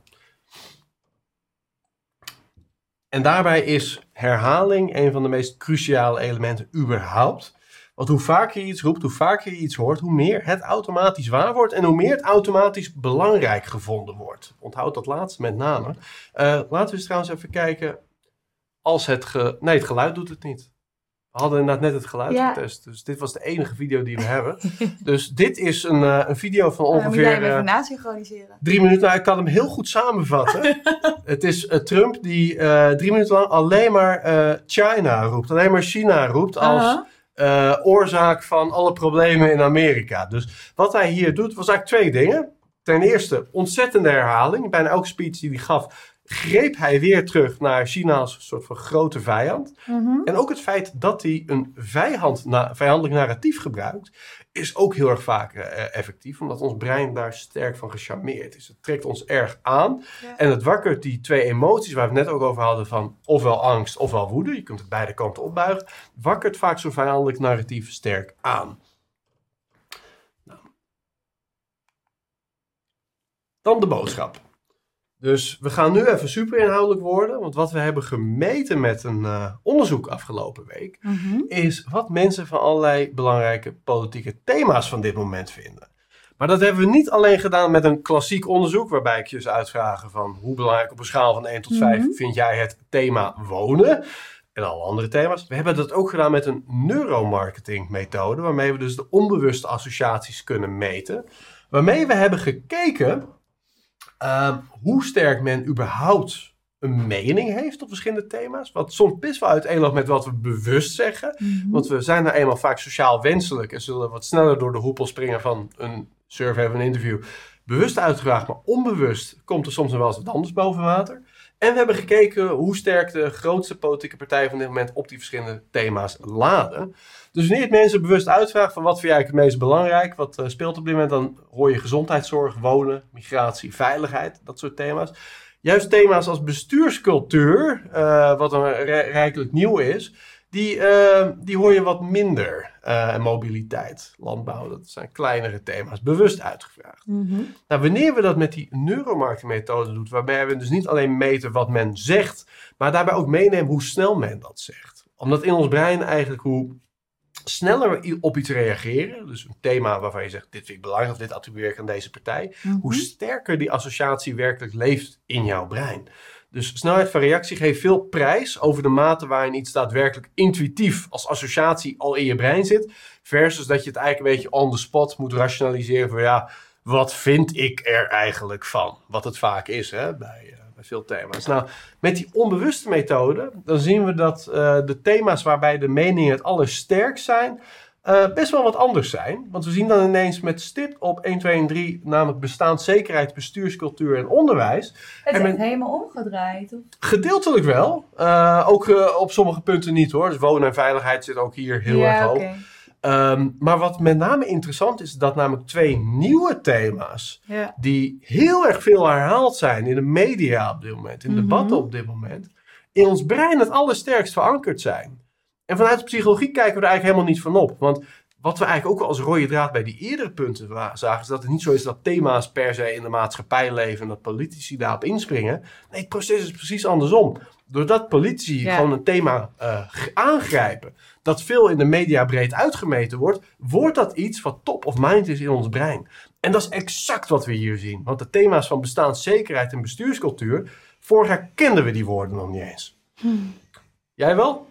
En daarbij is herhaling een van de meest cruciale elementen überhaupt. Want hoe vaker je iets roept, hoe vaker je iets hoort, hoe meer het automatisch waar wordt en hoe meer het automatisch belangrijk gevonden wordt. Onthoud dat laatste met name. Uh, laten we eens trouwens even kijken. Als het ge... Nee, het geluid doet het niet. We hadden inderdaad net het geluid ja. getest. Dus dit was de enige video die we hebben. Dus dit is een, uh, een video van ongeveer... Uh, moet jij hem even nasynchroniseren? Drie minuten. Nou, ik kan hem heel goed samenvatten. Het is uh, Trump die uh, drie minuten lang alleen maar uh, China roept. Alleen maar China roept als... Uh-huh. Uh, oorzaak van alle problemen in Amerika. Dus wat hij hier doet, was eigenlijk twee dingen. Ten eerste, ontzettende herhaling. Bijna elke speech die hij gaf, greep hij weer terug naar China als een soort van grote vijand. Mm-hmm. En ook het feit dat hij een vijand, na, vijandelijk narratief gebruikt, is ook heel erg vaak uh, effectief, omdat ons brein daar sterk van gecharmeerd is. Het trekt ons erg aan ja. en het wakkert die twee emoties waar we het net ook over hadden van ofwel angst ofwel woede, je kunt het beide kanten opbuigen, wakkert vaak zo'n vijandelijk narratief sterk aan. Nou. Dan de boodschap. Dus we gaan nu even super inhoudelijk worden, want wat we hebben gemeten met een uh, onderzoek afgelopen week, mm-hmm. is wat mensen van allerlei belangrijke politieke thema's van dit moment vinden. Maar dat hebben we niet alleen gedaan met een klassiek onderzoek, waarbij ik je eens uitvragen van hoe belangrijk op een schaal van één tot vijf mm-hmm. vind jij het thema wonen en alle andere thema's. We hebben dat ook gedaan met een neuromarketing methode, waarmee we dus de onbewuste associaties kunnen meten. Waarmee we hebben gekeken Uh, hoe sterk men überhaupt een mening heeft op verschillende thema's. Wat soms best wel uiteenloopt met wat we bewust zeggen. Mm-hmm. Want we zijn nou eenmaal vaak sociaal wenselijk en zullen wat sneller door de hoepel springen van een survey of een interview. Bewust uitgevraagd, maar onbewust komt er soms nog wel eens wat anders boven water. En we hebben gekeken hoe sterk de grootste politieke partijen van dit moment op die verschillende thema's laden. Dus wanneer het mensen bewust uitvraagt van wat vind jij eigenlijk het meest belangrijk, wat uh, speelt op dit moment, dan hoor je gezondheidszorg, wonen, migratie, veiligheid, dat soort thema's. Juist thema's als bestuurscultuur, uh, wat dan re- rijkelijk nieuw is, die, uh, die hoor je wat minder. Uh, en mobiliteit, landbouw, dat zijn kleinere thema's, bewust uitgevraagd. Mm-hmm. Nou, wanneer we dat met die neuromarketingmethode doen, waarbij we dus niet alleen meten wat men zegt, maar daarbij ook meenemen hoe snel men dat zegt. Omdat in ons brein eigenlijk hoe sneller we op iets reageren, dus een thema waarvan je zegt, dit vind ik belangrijk, of dit attribueer ik aan deze partij, mm-hmm. hoe sterker die associatie werkelijk leeft in jouw brein. Dus snelheid van reactie geeft veel prijs over de mate waarin iets daadwerkelijk intuïtief als associatie al in je brein zit, versus dat je het eigenlijk een beetje on the spot moet rationaliseren van ja, wat vind ik er eigenlijk van? Wat het vaak is hè, bij, uh, bij veel thema's. Nou, met die onbewuste methode, dan zien we dat uh, de thema's waarbij de meningen het allersterkst zijn, Uh, best wel wat anders zijn. Want we zien dan ineens met stip op één, twee en drie, namelijk bestaanszekerheid, bestuurscultuur en onderwijs. Het is men... helemaal omgedraaid? Of? Gedeeltelijk wel. Uh, ook uh, op sommige punten niet hoor. Dus wonen en veiligheid zit ook hier heel ja, erg hoog. Okay. Um, maar wat met name interessant is, dat namelijk twee nieuwe thema's, Ja. die heel erg veel herhaald zijn in de media op dit moment, in Mhm. debatten op dit moment, in ons brein het allersterkst verankerd zijn. En vanuit de psychologie kijken we er eigenlijk helemaal niet van op. Want wat we eigenlijk ook wel als rode draad bij die eerdere punten wa- zagen, is dat het niet zo is dat thema's per se in de maatschappij leven en dat politici daarop inspringen. Nee, het proces is precies andersom. Doordat politici Ja. gewoon een thema uh, g- aangrijpen, dat veel in de media breed uitgemeten wordt, wordt dat iets wat top of mind is in ons brein. En dat is exact wat we hier zien. Want de thema's van bestaanszekerheid en bestuurscultuur, vorig jaar kenden we die woorden nog niet eens. Hmm. Jij wel?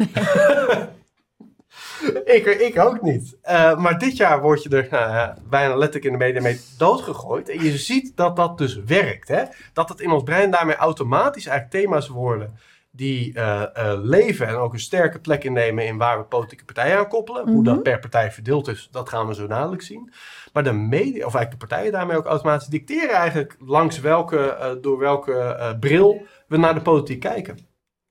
ik, ik ook niet. Uh, maar dit jaar word je er nou, ja, bijna letterlijk in de media mee doodgegooid. En je ziet dat dat dus werkt. Hè? Dat het in ons brein daarmee automatisch eigenlijk thema's worden die uh, uh, leven en ook een sterke plek innemen in waar we politieke partijen aan koppelen. Mm-hmm. Hoe dat per partij verdeeld is, dat gaan we zo dadelijk zien. Maar de media, of eigenlijk de partijen daarmee ook automatisch dicteren eigenlijk langs welke, uh, door welke uh, bril we naar de politiek kijken.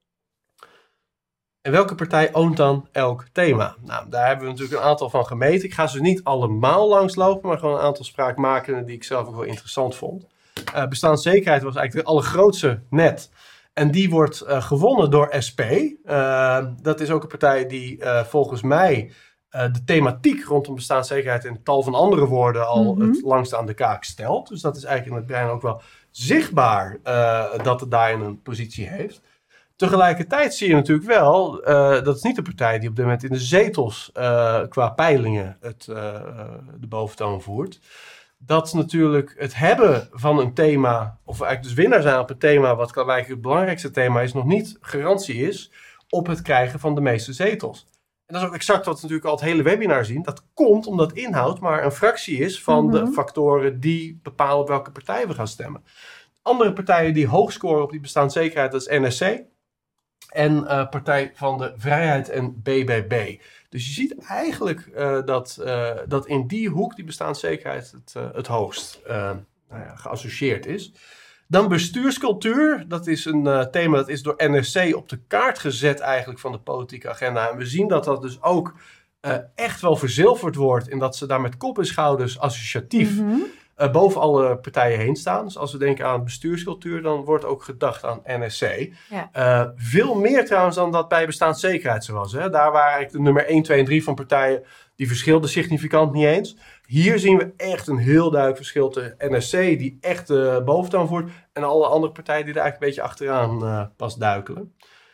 En welke partij oont dan elk thema? Nou, daar hebben we natuurlijk een aantal van gemeten. Ik ga ze niet allemaal langslopen, maar gewoon een aantal spraakmakende die ik zelf ook wel interessant vond. Uh, bestaanszekerheid was eigenlijk de allergrootste net. En die wordt uh, gewonnen door S P. Uh, dat is ook een partij die uh, volgens mij uh, de thematiek rondom bestaanszekerheid in tal van andere woorden al mm-hmm. het langst aan de kaak stelt. Dus dat is eigenlijk in het brein ook wel zichtbaar uh, dat het daarin een positie heeft. Tegelijkertijd zie je natuurlijk wel, uh, dat is niet de partij die op dit moment in de zetels uh, qua peilingen het, uh, de boventoon voert. Dat natuurlijk het hebben van een thema, of eigenlijk dus winnaar zijn op een thema, wat eigenlijk het belangrijkste thema is, nog niet garantie is op het krijgen van de meeste zetels. En dat is ook exact wat we natuurlijk al het hele webinar zien. Dat komt omdat inhoud maar een fractie is van mm-hmm. de factoren die bepalen op welke partij we gaan stemmen. Andere partijen die hoog scoren op die bestaanszekerheid, dat is N S C. En uh, Partij van de Vrijheid en B B B. Dus je ziet eigenlijk uh, dat, uh, dat in die hoek die bestaanszekerheid het, uh, het hoogst uh, nou ja, geassocieerd is. Dan bestuurscultuur. Dat is een uh, thema dat is door N S C op de kaart gezet eigenlijk van de politieke agenda. En we zien dat dat dus ook uh, echt wel verzilverd wordt. En dat ze daar met kop en schouders associatief mm-hmm. Uh, boven alle partijen heen staan. Dus als we denken aan bestuurscultuur, dan wordt ook gedacht aan N S C. Ja. Uh, veel meer trouwens dan dat bij bestaanszekerheid zo was. Hè. Daar waren eigenlijk de nummer één, twee en drie van partijen, die verschilden significant niet eens. Hier zien we echt een heel duidelijk verschil tussen N S C, die echt de uh, boventoon voert, en alle andere partijen die er eigenlijk een beetje achteraan uh, pas duikelen.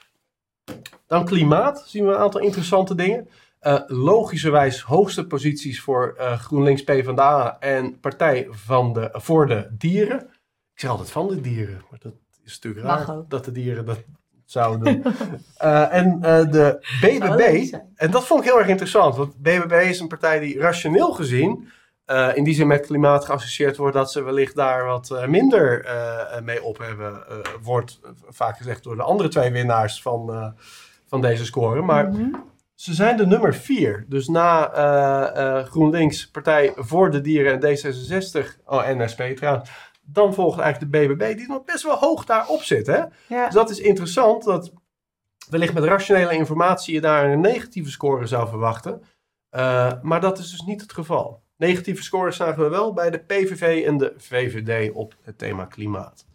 Dan klimaat, zien we een aantal interessante dingen. Uh, logischerwijs hoogste posities voor uh, GroenLinks, PvdA en Partij van de, voor de Dieren. Ik zeg altijd van de dieren, maar dat is natuurlijk raar dat de dieren dat zouden doen. uh, en uh, de B B B, en dat vond ik heel erg interessant, want B B B is een partij die rationeel gezien uh, in die zin met klimaat geassocieerd wordt, dat ze wellicht daar wat uh, minder uh, mee op hebben, uh, wordt uh, vaak gezegd door de andere twee winnaars van, uh, van deze score. Maar mm-hmm. ze zijn de nummer vier. Dus na uh, uh, GroenLinks, Partij voor de Dieren en D zesenzestig, oh en S P trouwens, dan volgt eigenlijk de B B B, die nog best wel hoog daarop zit. Hè? Ja. Dus dat is interessant, dat wellicht met rationele informatie je daar een negatieve score zou verwachten. Uh, maar dat is dus niet het geval. Negatieve scores zagen we wel bij de P V V en de V V D op het thema klimaat.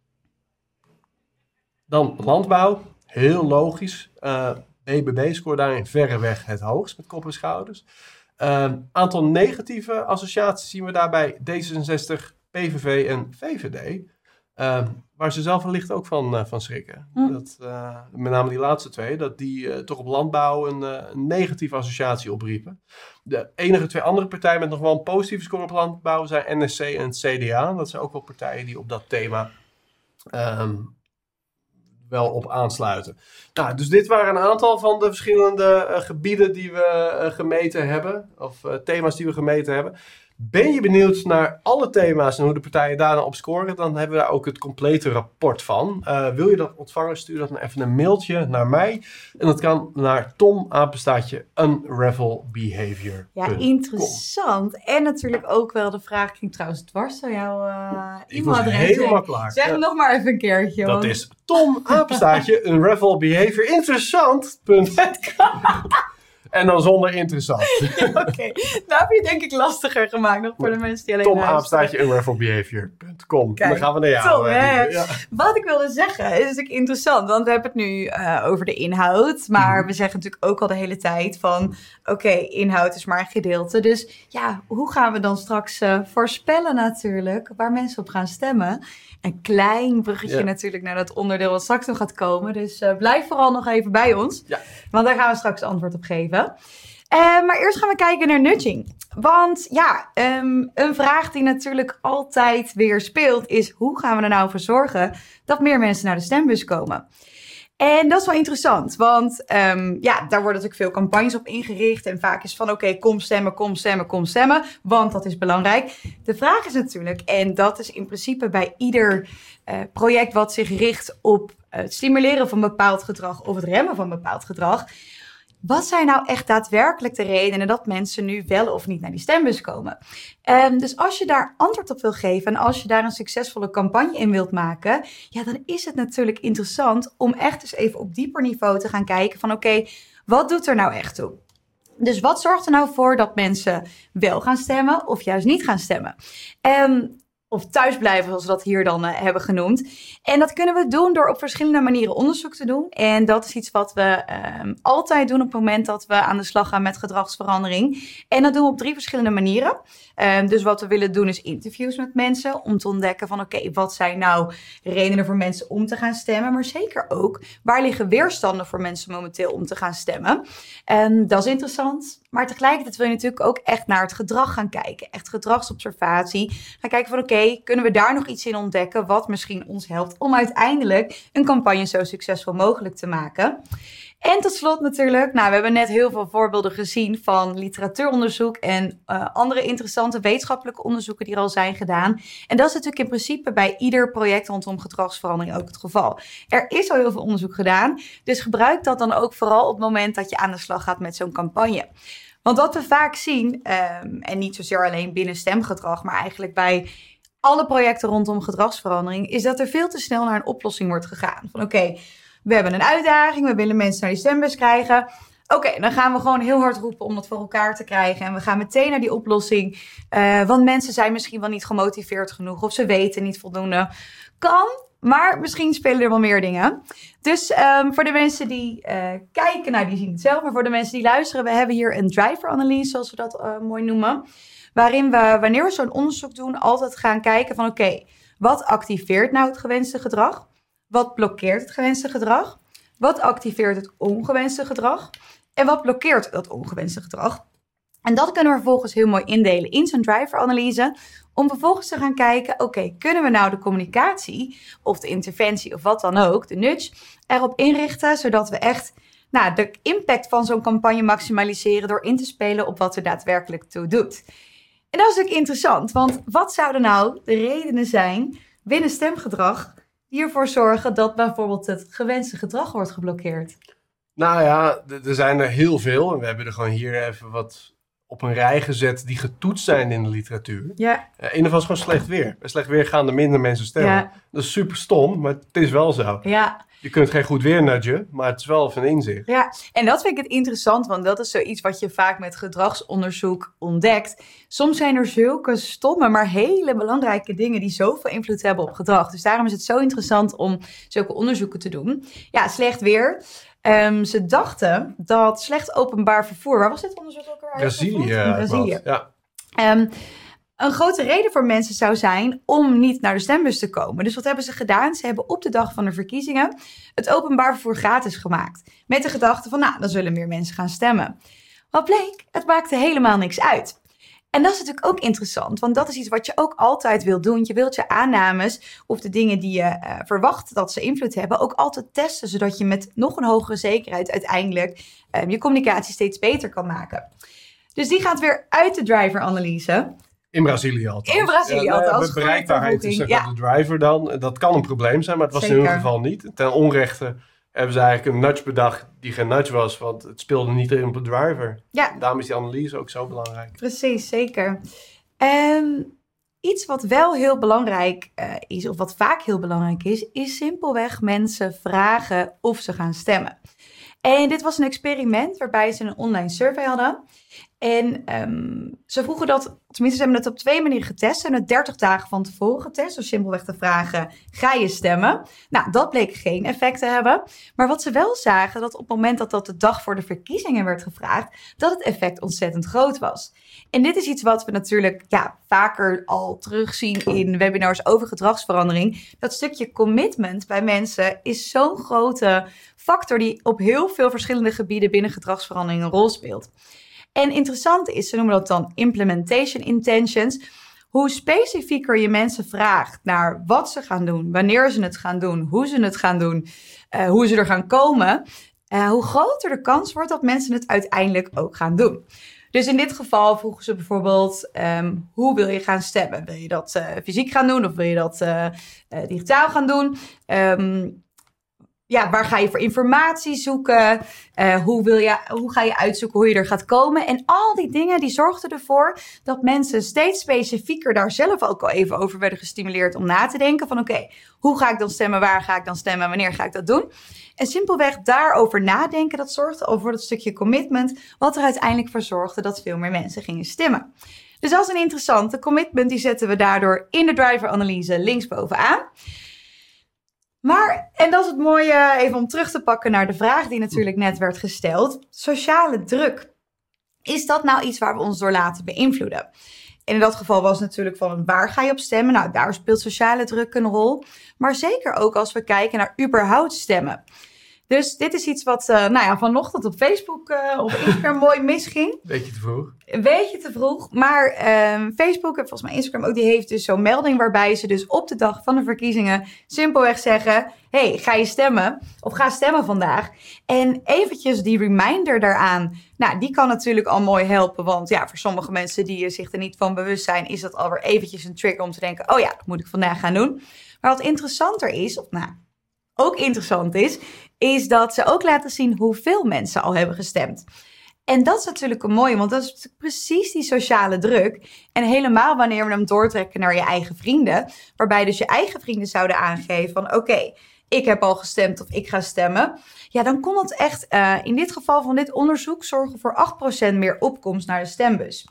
Dan landbouw, heel logisch. Uh, B B B scoort daarin verreweg het hoogst met kop en schouders. Een uh, aantal negatieve associaties zien we daarbij D zesenzestig, P V V en V V D. Uh, waar ze zelf wellicht ook van, uh, van schrikken. Mm. Dat, uh, met name die laatste twee, dat die uh, toch op landbouw een, uh, een negatieve associatie opriepen. De enige twee andere partijen met nog wel een positieve score op landbouw zijn N S C en het C D A. Dat zijn ook wel partijen die op dat thema um, wel op aansluiten. Nou, dus dit waren een aantal van de verschillende uh, gebieden die we uh, gemeten hebben. Of uh, thema's die we gemeten hebben. Ben je benieuwd naar alle thema's en hoe de partijen daarna op scoren? Dan hebben we daar ook het complete rapport van. Uh, wil je dat ontvangen? Stuur dat dan even een mailtje naar mij. En dat kan naar Tom, apenstaartje, unravel behavior punt com. Ja, interessant. En natuurlijk ook wel de vraag, ging trouwens dwars door jouw uh, e-mailadres. Helemaal klaar. Zeg ja. nog maar even een keertje. Dat want... is Tom, apenstaartje, unravel behavior interessant. En dan zonder interessant. Ja, Oké, okay. Nou heb je het denk ik lastiger gemaakt nog voor de mensen die alleen Tom luisteren. apenstaartje unravelbehavior punt com. Dan gaan we naar jou. Tom, hè? Ja. Wat ik wilde zeggen is natuurlijk interessant, want we hebben het nu uh, over de inhoud, maar Mm-hmm. we zeggen natuurlijk ook al de hele tijd van, oké, okay, inhoud is maar een gedeelte. Dus ja, hoe gaan we dan straks uh, voorspellen natuurlijk waar mensen op gaan stemmen? Een klein bruggetje Ja. natuurlijk naar dat onderdeel wat straks nog gaat komen. Dus uh, blijf vooral nog even bij ons, Ja. want daar gaan we straks antwoord op geven. Uh, maar eerst gaan we kijken naar nudging. Want ja, um, een vraag die natuurlijk altijd weer speelt is, hoe gaan we er nou voor zorgen dat meer mensen naar de stembus komen? En dat is wel interessant, want um, ja, daar worden natuurlijk veel campagnes op ingericht. En vaak is van, oké, okay, kom stemmen, kom stemmen, kom stemmen, want dat is belangrijk. De vraag is natuurlijk, en dat is in principe bij ieder uh, project wat zich richt op het stimuleren van bepaald gedrag of het remmen van bepaald gedrag. Wat zijn nou echt daadwerkelijk de redenen dat mensen nu wel of niet naar die stembus komen? Um, dus als je daar antwoord op wil geven en als je daar een succesvolle campagne in wilt maken, ja, dan is het natuurlijk interessant om echt eens even op dieper niveau te gaan kijken van oké, okay, wat doet er nou echt toe? Dus wat zorgt er nou voor dat mensen wel gaan stemmen of juist niet gaan stemmen? Um, Of thuis blijven, zoals we dat hier dan uh, hebben genoemd. En dat kunnen we doen door op verschillende manieren onderzoek te doen. En dat is iets wat we um, altijd doen op het moment dat we aan de slag gaan met gedragsverandering. En dat doen we op drie verschillende manieren. Um, dus wat we willen doen is interviews met mensen. Om te ontdekken van oké, okay, wat zijn nou redenen voor mensen om te gaan stemmen. Maar zeker ook, waar liggen weerstanden voor mensen momenteel om te gaan stemmen. En dat is interessant. Maar tegelijkertijd wil je natuurlijk ook echt naar het gedrag gaan kijken. Echt gedragsobservatie. Gaan kijken van oké, okay, kunnen we daar nog iets in ontdekken wat misschien ons helpt om uiteindelijk een campagne zo succesvol mogelijk te maken. En tot slot natuurlijk, nou we hebben net heel veel voorbeelden gezien van literatuuronderzoek en uh, andere interessante wetenschappelijke onderzoeken die er al zijn gedaan. En dat is natuurlijk in principe bij ieder project rondom gedragsverandering ook het geval. Er is al heel veel onderzoek gedaan, dus gebruik dat dan ook vooral op het moment dat je aan de slag gaat met zo'n campagne. Want wat we vaak zien, um, en niet zozeer alleen binnen stemgedrag, maar eigenlijk bij alle projecten rondom gedragsverandering, is dat er veel te snel naar een oplossing wordt gegaan. Van oké, okay, we hebben een uitdaging, we willen mensen naar die stembus krijgen. Oké, okay, dan gaan we gewoon heel hard roepen om dat voor elkaar te krijgen. En we gaan meteen naar die oplossing. Uh, want mensen zijn misschien wel niet gemotiveerd genoeg of ze weten niet voldoende. Kan, maar misschien spelen er wel meer dingen. Dus um, voor de mensen die uh, kijken, nou die zien het zelf. Maar voor de mensen die luisteren, we hebben hier een driver-analyse, zoals we dat uh, mooi noemen. Waarin we, wanneer we zo'n onderzoek doen, altijd gaan kijken van oké, okay, wat activeert nou het gewenste gedrag? Wat blokkeert het gewenste gedrag? Wat activeert het ongewenste gedrag? En wat blokkeert dat ongewenste gedrag? En dat kunnen we vervolgens heel mooi indelen in zo'n driver-analyse. Om vervolgens te gaan kijken, oké, okay, kunnen we nou de communicatie of de interventie of wat dan ook, de nudge, erop inrichten, zodat we echt nou, de impact van zo'n campagne maximaliseren door in te spelen op wat er daadwerkelijk toe doet. En dat is natuurlijk interessant, want wat zouden nou de redenen zijn binnen stemgedrag die ervoor zorgen dat bijvoorbeeld het gewenste gedrag wordt geblokkeerd? Nou ja, d- er zijn er heel veel. En we hebben er gewoon hier even wat op een rij gezet die getoetst zijn in de literatuur. Ja. Uh, een ervan is gewoon slecht weer. Bij slecht weer gaan er minder mensen stemmen. Ja. Dat is super stom, maar het is wel zo. Ja. Je kunt geen goed weer nudgen, maar het is wel van inzicht. Ja, en dat vind ik het interessant, want dat is zoiets wat je vaak met gedragsonderzoek ontdekt. Soms zijn er zulke stomme, maar hele belangrijke dingen die zoveel invloed hebben op gedrag. Dus daarom is het zo interessant om zulke onderzoeken te doen. Ja, slecht weer. Um, ze dachten dat slecht openbaar vervoer... Waar was dit onderzoek ook al? Brazilië. In Brazilië. Ja. Um, een grote reden voor mensen zou zijn om niet naar de stembus te komen. Dus wat hebben ze gedaan? Ze hebben op de dag van de verkiezingen het openbaar vervoer gratis gemaakt. Met de gedachte van, nou, dan zullen meer mensen gaan stemmen. Wat bleek? Het maakte helemaal niks uit. En dat is natuurlijk ook interessant, want dat is iets wat je ook altijd wilt doen. Je wilt je aannames of de dingen die je uh, verwacht dat ze invloed hebben ook altijd testen, zodat je met nog een hogere zekerheid uiteindelijk uh, je communicatie steeds beter kan maken. Dus die gaat weer uit de driver-analyse. In Brazilië althans. In Brazilië ja, althans. De bereikbaarheid is ja. de driver dan. Dat kan een probleem zijn, maar het was Zeker. in hun geval niet. Ten onrechte hebben ze eigenlijk een nudge bedacht die geen nudge was, want het speelde niet in op de driver. Ja. Daarom is die analyse ook zo belangrijk. Precies, zeker. Um, iets wat wel heel belangrijk uh, is, of wat vaak heel belangrijk is, is simpelweg mensen vragen of ze gaan stemmen. En dit was een experiment waarbij ze een online survey hadden. En um, ze vroegen dat, tenminste ze hebben het op twee manieren getest. Ze hebben het dertig dagen van tevoren getest. Dus simpelweg te vragen, ga je stemmen? Nou, dat bleek geen effect te hebben. Maar wat ze wel zagen, dat op het moment dat dat de dag voor de verkiezingen werd gevraagd, dat het effect ontzettend groot was. En dit is iets wat we natuurlijk ja, vaker al terugzien in webinars over gedragsverandering. Dat stukje commitment bij mensen is zo'n grote factor die op heel veel verschillende gebieden binnen gedragsverandering een rol speelt. En interessant is, ze noemen dat dan implementation intentions. Hoe specifieker je mensen vraagt naar wat ze gaan doen, wanneer ze het gaan doen, hoe ze het gaan doen, uh, hoe ze er gaan komen, uh, hoe groter de kans wordt dat mensen het uiteindelijk ook gaan doen. Dus in dit geval vroegen ze bijvoorbeeld, um, hoe wil je gaan stemmen? Wil je dat uh, fysiek gaan doen of wil je dat uh, uh, digitaal gaan doen? Um, Ja, waar ga je voor informatie zoeken? Uh, hoe, wil je, hoe ga je uitzoeken hoe je er gaat komen? En al die dingen die zorgden ervoor dat mensen steeds specifieker daar zelf ook al even over werden gestimuleerd om na te denken van oké, okay, hoe ga ik dan stemmen? Waar ga ik dan stemmen? Wanneer ga ik dat doen? En simpelweg daarover nadenken, dat zorgde al voor dat stukje commitment, wat er uiteindelijk voor zorgde dat veel meer mensen gingen stemmen. Dus dat is een interessante commitment, die zetten we daardoor in de driver-analyse linksbovenaan. Maar, en dat is het mooie, even om terug te pakken naar de vraag die natuurlijk net werd gesteld. Sociale druk. Is dat nou iets waar we ons door laten beïnvloeden? En in dat geval was het natuurlijk van waar ga je op stemmen? Nou, daar speelt sociale druk een rol. Maar zeker ook als we kijken naar überhaupt stemmen. Dus dit is iets wat uh, nou ja, vanochtend op Facebook uh, of Instagram mooi misging. Beetje te vroeg. Een beetje te vroeg. Maar uh, Facebook en volgens mij Instagram ook, die heeft dus zo'n melding waarbij ze dus op de dag van de verkiezingen simpelweg zeggen, hey, ga je stemmen? Of ga stemmen vandaag. En eventjes die reminder daaraan, nou, die kan natuurlijk al mooi helpen. Want ja, voor sommige mensen die zich er niet van bewust zijn, is dat alweer eventjes een trigger om te denken, oh ja, dat moet ik vandaag gaan doen. Maar wat interessanter is, of nou, ook interessant is, is dat ze ook laten zien hoeveel mensen al hebben gestemd. En dat is natuurlijk een mooie, want dat is precies die sociale druk. En helemaal wanneer we hem doortrekken naar je eigen vrienden, waarbij dus je eigen vrienden zouden aangeven van oké, okay, ik heb al gestemd of ik ga stemmen. Ja, dan kon het echt uh, in dit geval van dit onderzoek zorgen voor acht procent meer opkomst naar de stembus.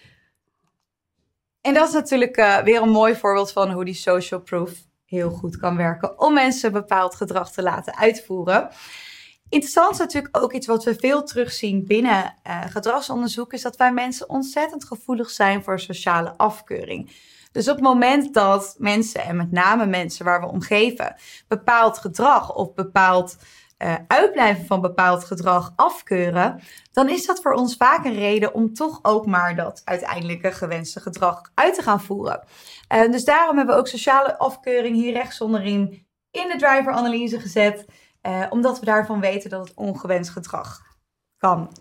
En dat is natuurlijk uh, weer een mooi voorbeeld van hoe die social proof heel goed kan werken om mensen bepaald gedrag te laten uitvoeren. Interessant is natuurlijk ook iets wat we veel terugzien binnen uh, gedragsonderzoek, is dat wij mensen ontzettend gevoelig zijn voor sociale afkeuring. Dus op het moment dat mensen, en met name mensen waar we om geven, bepaald gedrag of bepaald uh, uitblijven van bepaald gedrag afkeuren, dan is dat voor ons vaak een reden om toch ook maar dat uiteindelijke gewenste gedrag uit te gaan voeren. Uh, dus daarom hebben we ook sociale afkeuring hier rechts onderin in de driver-analyse gezet. Uh, omdat we daarvan weten dat het ongewenst gedrag kan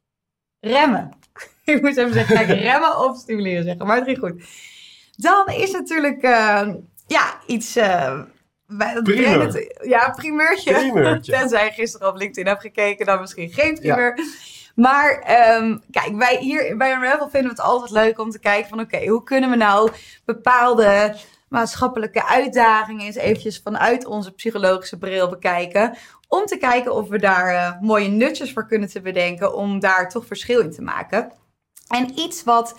remmen. Ik moet even zeggen, kijk, remmen of stimuleren zeggen, maar het ging goed. Dan is natuurlijk uh, ja, iets... Uh, Primeur. Het, ja, primeurtje. Primeurtje. Tenzij je gisteren op LinkedIn hebt gekeken, dan misschien geen primeur. Ja. Maar um, kijk, wij hier bij Unravel vinden we het altijd leuk om te kijken van oké, okay, hoe kunnen we nou bepaalde maatschappelijke uitdagingen eens eventjes vanuit onze psychologische bril bekijken. Om te kijken of we daar uh, mooie nutjes voor kunnen te bedenken om daar toch verschil in te maken. En iets wat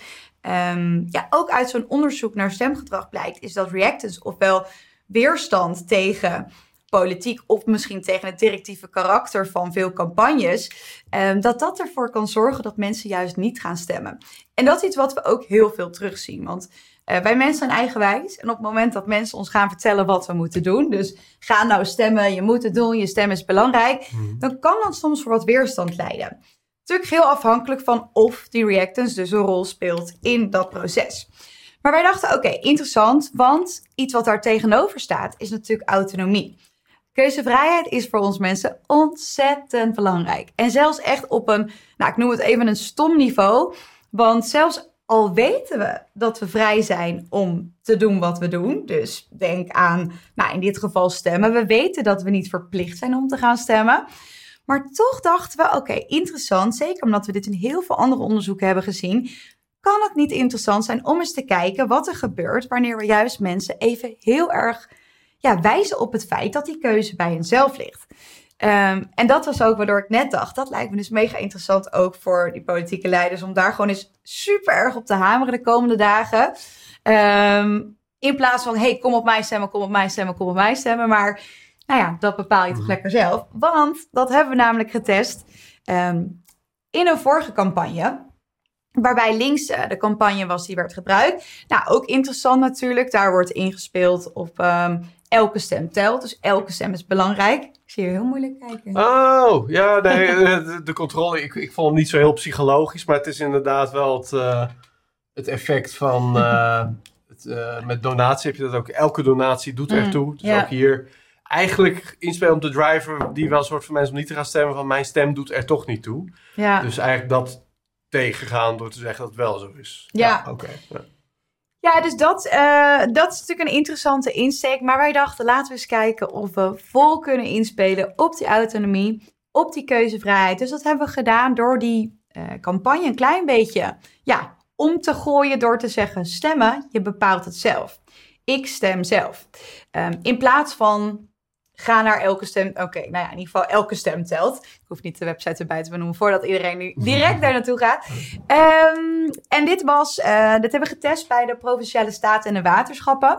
um, ja, ook uit zo'n onderzoek naar stemgedrag blijkt, is dat reactance, ofwel weerstand tegen politiek of misschien tegen het directieve karakter van veel campagnes, um, dat dat ervoor kan zorgen dat mensen juist niet gaan stemmen. En dat is iets wat we ook heel veel terugzien, want uh, wij mensen zijn eigenwijs en op het moment dat mensen ons gaan vertellen wat we moeten doen, dus ga nou stemmen, je moet het doen, je stem is belangrijk, mm. dan kan dat soms voor wat weerstand leiden. Natuurlijk heel afhankelijk van of die reactance dus een rol speelt in dat proces. Maar wij dachten, oké, okay, interessant, want iets wat daar tegenover staat is natuurlijk autonomie. Keuzevrijheid is voor ons mensen ontzettend belangrijk. En zelfs echt op een, nou ik noem het even een stom niveau. Want zelfs al weten we dat we vrij zijn om te doen wat we doen. Dus denk aan, nou in dit geval stemmen. We weten dat we niet verplicht zijn om te gaan stemmen. Maar toch dachten we, oké, okay, interessant. Zeker omdat we dit in heel veel andere onderzoeken hebben gezien. Kan het niet interessant zijn om eens te kijken wat er gebeurt wanneer we juist mensen even heel erg ja, wijzen op het feit dat die keuze bij henzelf ligt. Um, en dat was ook waardoor ik net dacht, dat lijkt me dus mega interessant ook voor die politieke leiders, om daar gewoon eens super erg op te hameren de komende dagen. Um, in plaats van, hey, kom op mij stemmen, kom op mij stemmen, kom op mij stemmen. Maar nou ja, dat bepaal je toch lekker zelf. Want dat hebben we namelijk getest um, in een vorige campagne. Waarbij links uh, de campagne was die werd gebruikt. Nou, ook interessant natuurlijk. Daar wordt ingespeeld op um, elke stem telt. Dus elke stem is belangrijk. Ik zie je heel moeilijk kijken. Oh, ja, nee, de, de controle. Ik, ik vond het niet zo heel psychologisch. Maar het is inderdaad wel het, uh, het effect van... Uh, het, uh, met donatie heb je dat ook. Elke donatie doet ertoe. Mm, dus ja. Ook hier eigenlijk inspelen op de driver... die wel een soort van mensen om niet te gaan stemmen... van mijn stem doet er toch niet toe. Ja. Dus eigenlijk dat... tegengaan door te zeggen dat het wel zo is. Ja, ja oké. Okay. Ja. ja, dus dat, uh, dat is natuurlijk een interessante insteek. Maar wij dachten, laten we eens kijken of we vol kunnen inspelen op die autonomie, op die keuzevrijheid. Dus dat hebben we gedaan door die uh, campagne een klein beetje ja, om te gooien door te zeggen stemmen, je bepaalt het zelf. Ik stem zelf. Um, in plaats van... Ga naar elke stem. Oké, okay, nou ja, in ieder geval elke stem telt. Ik hoef niet de website erbij te benoemen voordat iedereen nu direct daar naartoe gaat. Um, en dit was, uh, dit hebben we getest bij de Provinciale Staten en de Waterschappen.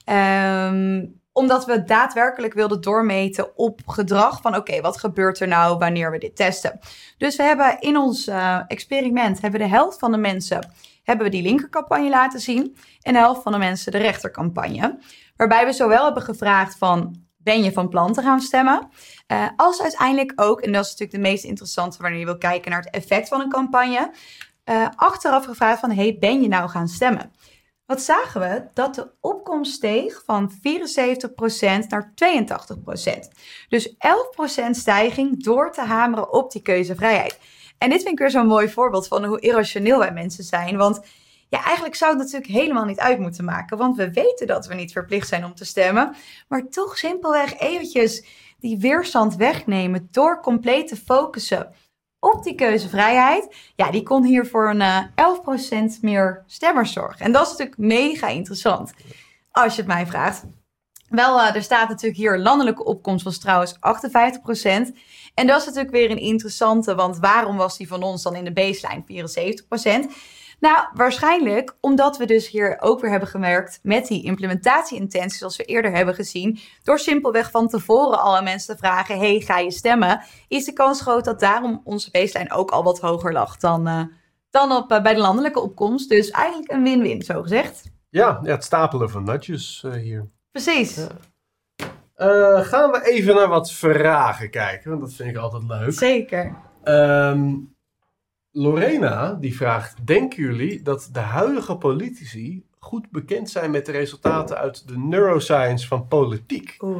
Um, omdat we daadwerkelijk wilden doormeten op gedrag van oké, okay, wat gebeurt er nou wanneer we dit testen? Dus we hebben in ons uh, experiment, hebben de helft van de mensen, hebben we die linkercampagne laten zien. En de helft van de mensen de rechtercampagne. Waarbij we zowel hebben gevraagd van... Ben je van plan te gaan stemmen? Uh, als uiteindelijk ook, en dat is natuurlijk de meest interessante wanneer je wil kijken naar het effect van een campagne, uh, achteraf gevraagd van, hey, ben je nou gaan stemmen? Wat zagen we? Dat de opkomst steeg van vierenzeventig procent naar tweeëntachtig procent. Dus elf procent stijging door te hameren op die keuzevrijheid. En dit vind ik weer zo'n mooi voorbeeld van hoe irrationeel wij mensen zijn, want... Ja, eigenlijk zou het natuurlijk helemaal niet uit moeten maken. Want we weten dat we niet verplicht zijn om te stemmen. Maar toch simpelweg eventjes die weerstand wegnemen door compleet te focussen op die keuzevrijheid. Ja, die kon hier voor een uh, elf procent meer stemmers zorgen. En dat is natuurlijk mega interessant. Als je het mij vraagt. Wel, uh, er staat natuurlijk hier landelijke opkomst was trouwens achtenvijftig procent. En dat is natuurlijk weer een interessante. Want waarom was die van ons dan in de baseline vierenzeventig procent? Nou, waarschijnlijk omdat we dus hier ook weer hebben gemerkt met die implementatie-intenties zoals we eerder hebben gezien. Door simpelweg van tevoren alle mensen te vragen, hey, ga je stemmen? Is de kans groot dat daarom onze baseline ook al wat hoger lag dan, uh, dan op, uh, bij de landelijke opkomst. Dus eigenlijk een win-win, zo gezegd. Ja, ja het stapelen van nutjes uh, hier. Precies. Ja. Uh, gaan we even naar wat vragen kijken, want dat vind ik altijd leuk. Zeker. Um, Lorena, die vraagt, denken jullie dat de huidige politici goed bekend zijn met de resultaten uit de neuroscience van politiek? Oeh.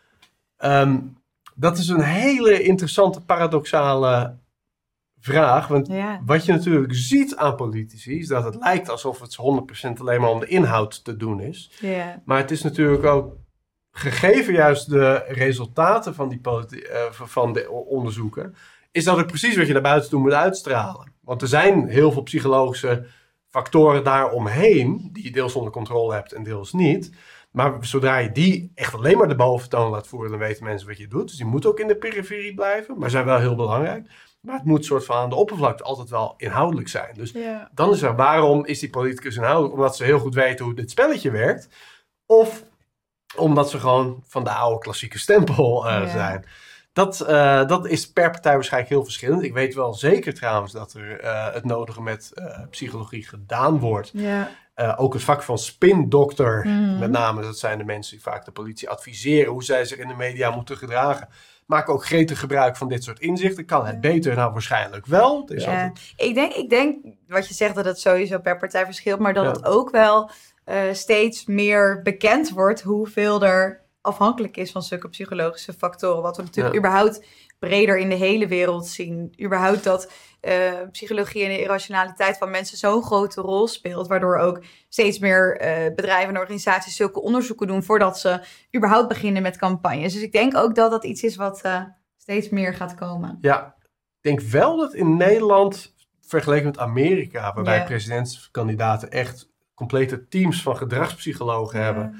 Um, dat is een hele interessante, paradoxale vraag. Want ja. wat je natuurlijk ziet aan politici is dat het lijkt alsof het honderd procent alleen maar om de inhoud te doen is. Ja. Maar het is natuurlijk ook, gegeven juist de resultaten van, die politi- uh, van de onderzoeken, is dat ook precies wat je naar buiten toe moet uitstralen. Want er zijn heel veel psychologische factoren daaromheen, die je deels onder controle hebt en deels niet. Maar zodra je die echt alleen maar de boventoon laat voeren, dan weten mensen wat je doet. Dus die moet ook in de periferie blijven, maar zijn wel heel belangrijk. Maar het moet soort van aan de oppervlakte altijd wel inhoudelijk zijn. Dus ja. dan is er, waarom is die politicus inhoudelijk? Omdat ze heel goed weten hoe dit spelletje werkt. Of omdat ze gewoon van de oude klassieke stempel uh, ja. zijn. Dat, uh, dat is per partij waarschijnlijk heel verschillend. Ik weet wel zeker trouwens dat er uh, het nodige met uh, psychologie gedaan wordt. Ja. Uh, ook het vak van spindokter, mm. met name, dat zijn de mensen die vaak de politie adviseren hoe zij zich in de media moeten gedragen. Maken ook gretig gebruik van dit soort inzichten. Kan het beter? Nou, waarschijnlijk wel. Het is ja. altijd... ik, denk, ik denk, wat je zegt, dat het sowieso per partij verschilt, maar dat ja. het ook wel uh, steeds meer bekend wordt hoeveel er afhankelijk is van zulke psychologische factoren. Wat we natuurlijk ja. überhaupt breder in de hele wereld zien. Überhaupt dat uh, psychologie en de irrationaliteit van mensen zo'n grote rol speelt. Waardoor ook steeds meer uh, bedrijven en organisaties zulke onderzoeken doen voordat ze überhaupt beginnen met campagnes. Dus ik denk ook dat dat iets is wat uh, steeds meer gaat komen. Ja, ik denk wel dat in Nederland, vergeleken met Amerika, waarbij ja. presidentskandidaten echt complete teams van gedragspsychologen ja. hebben,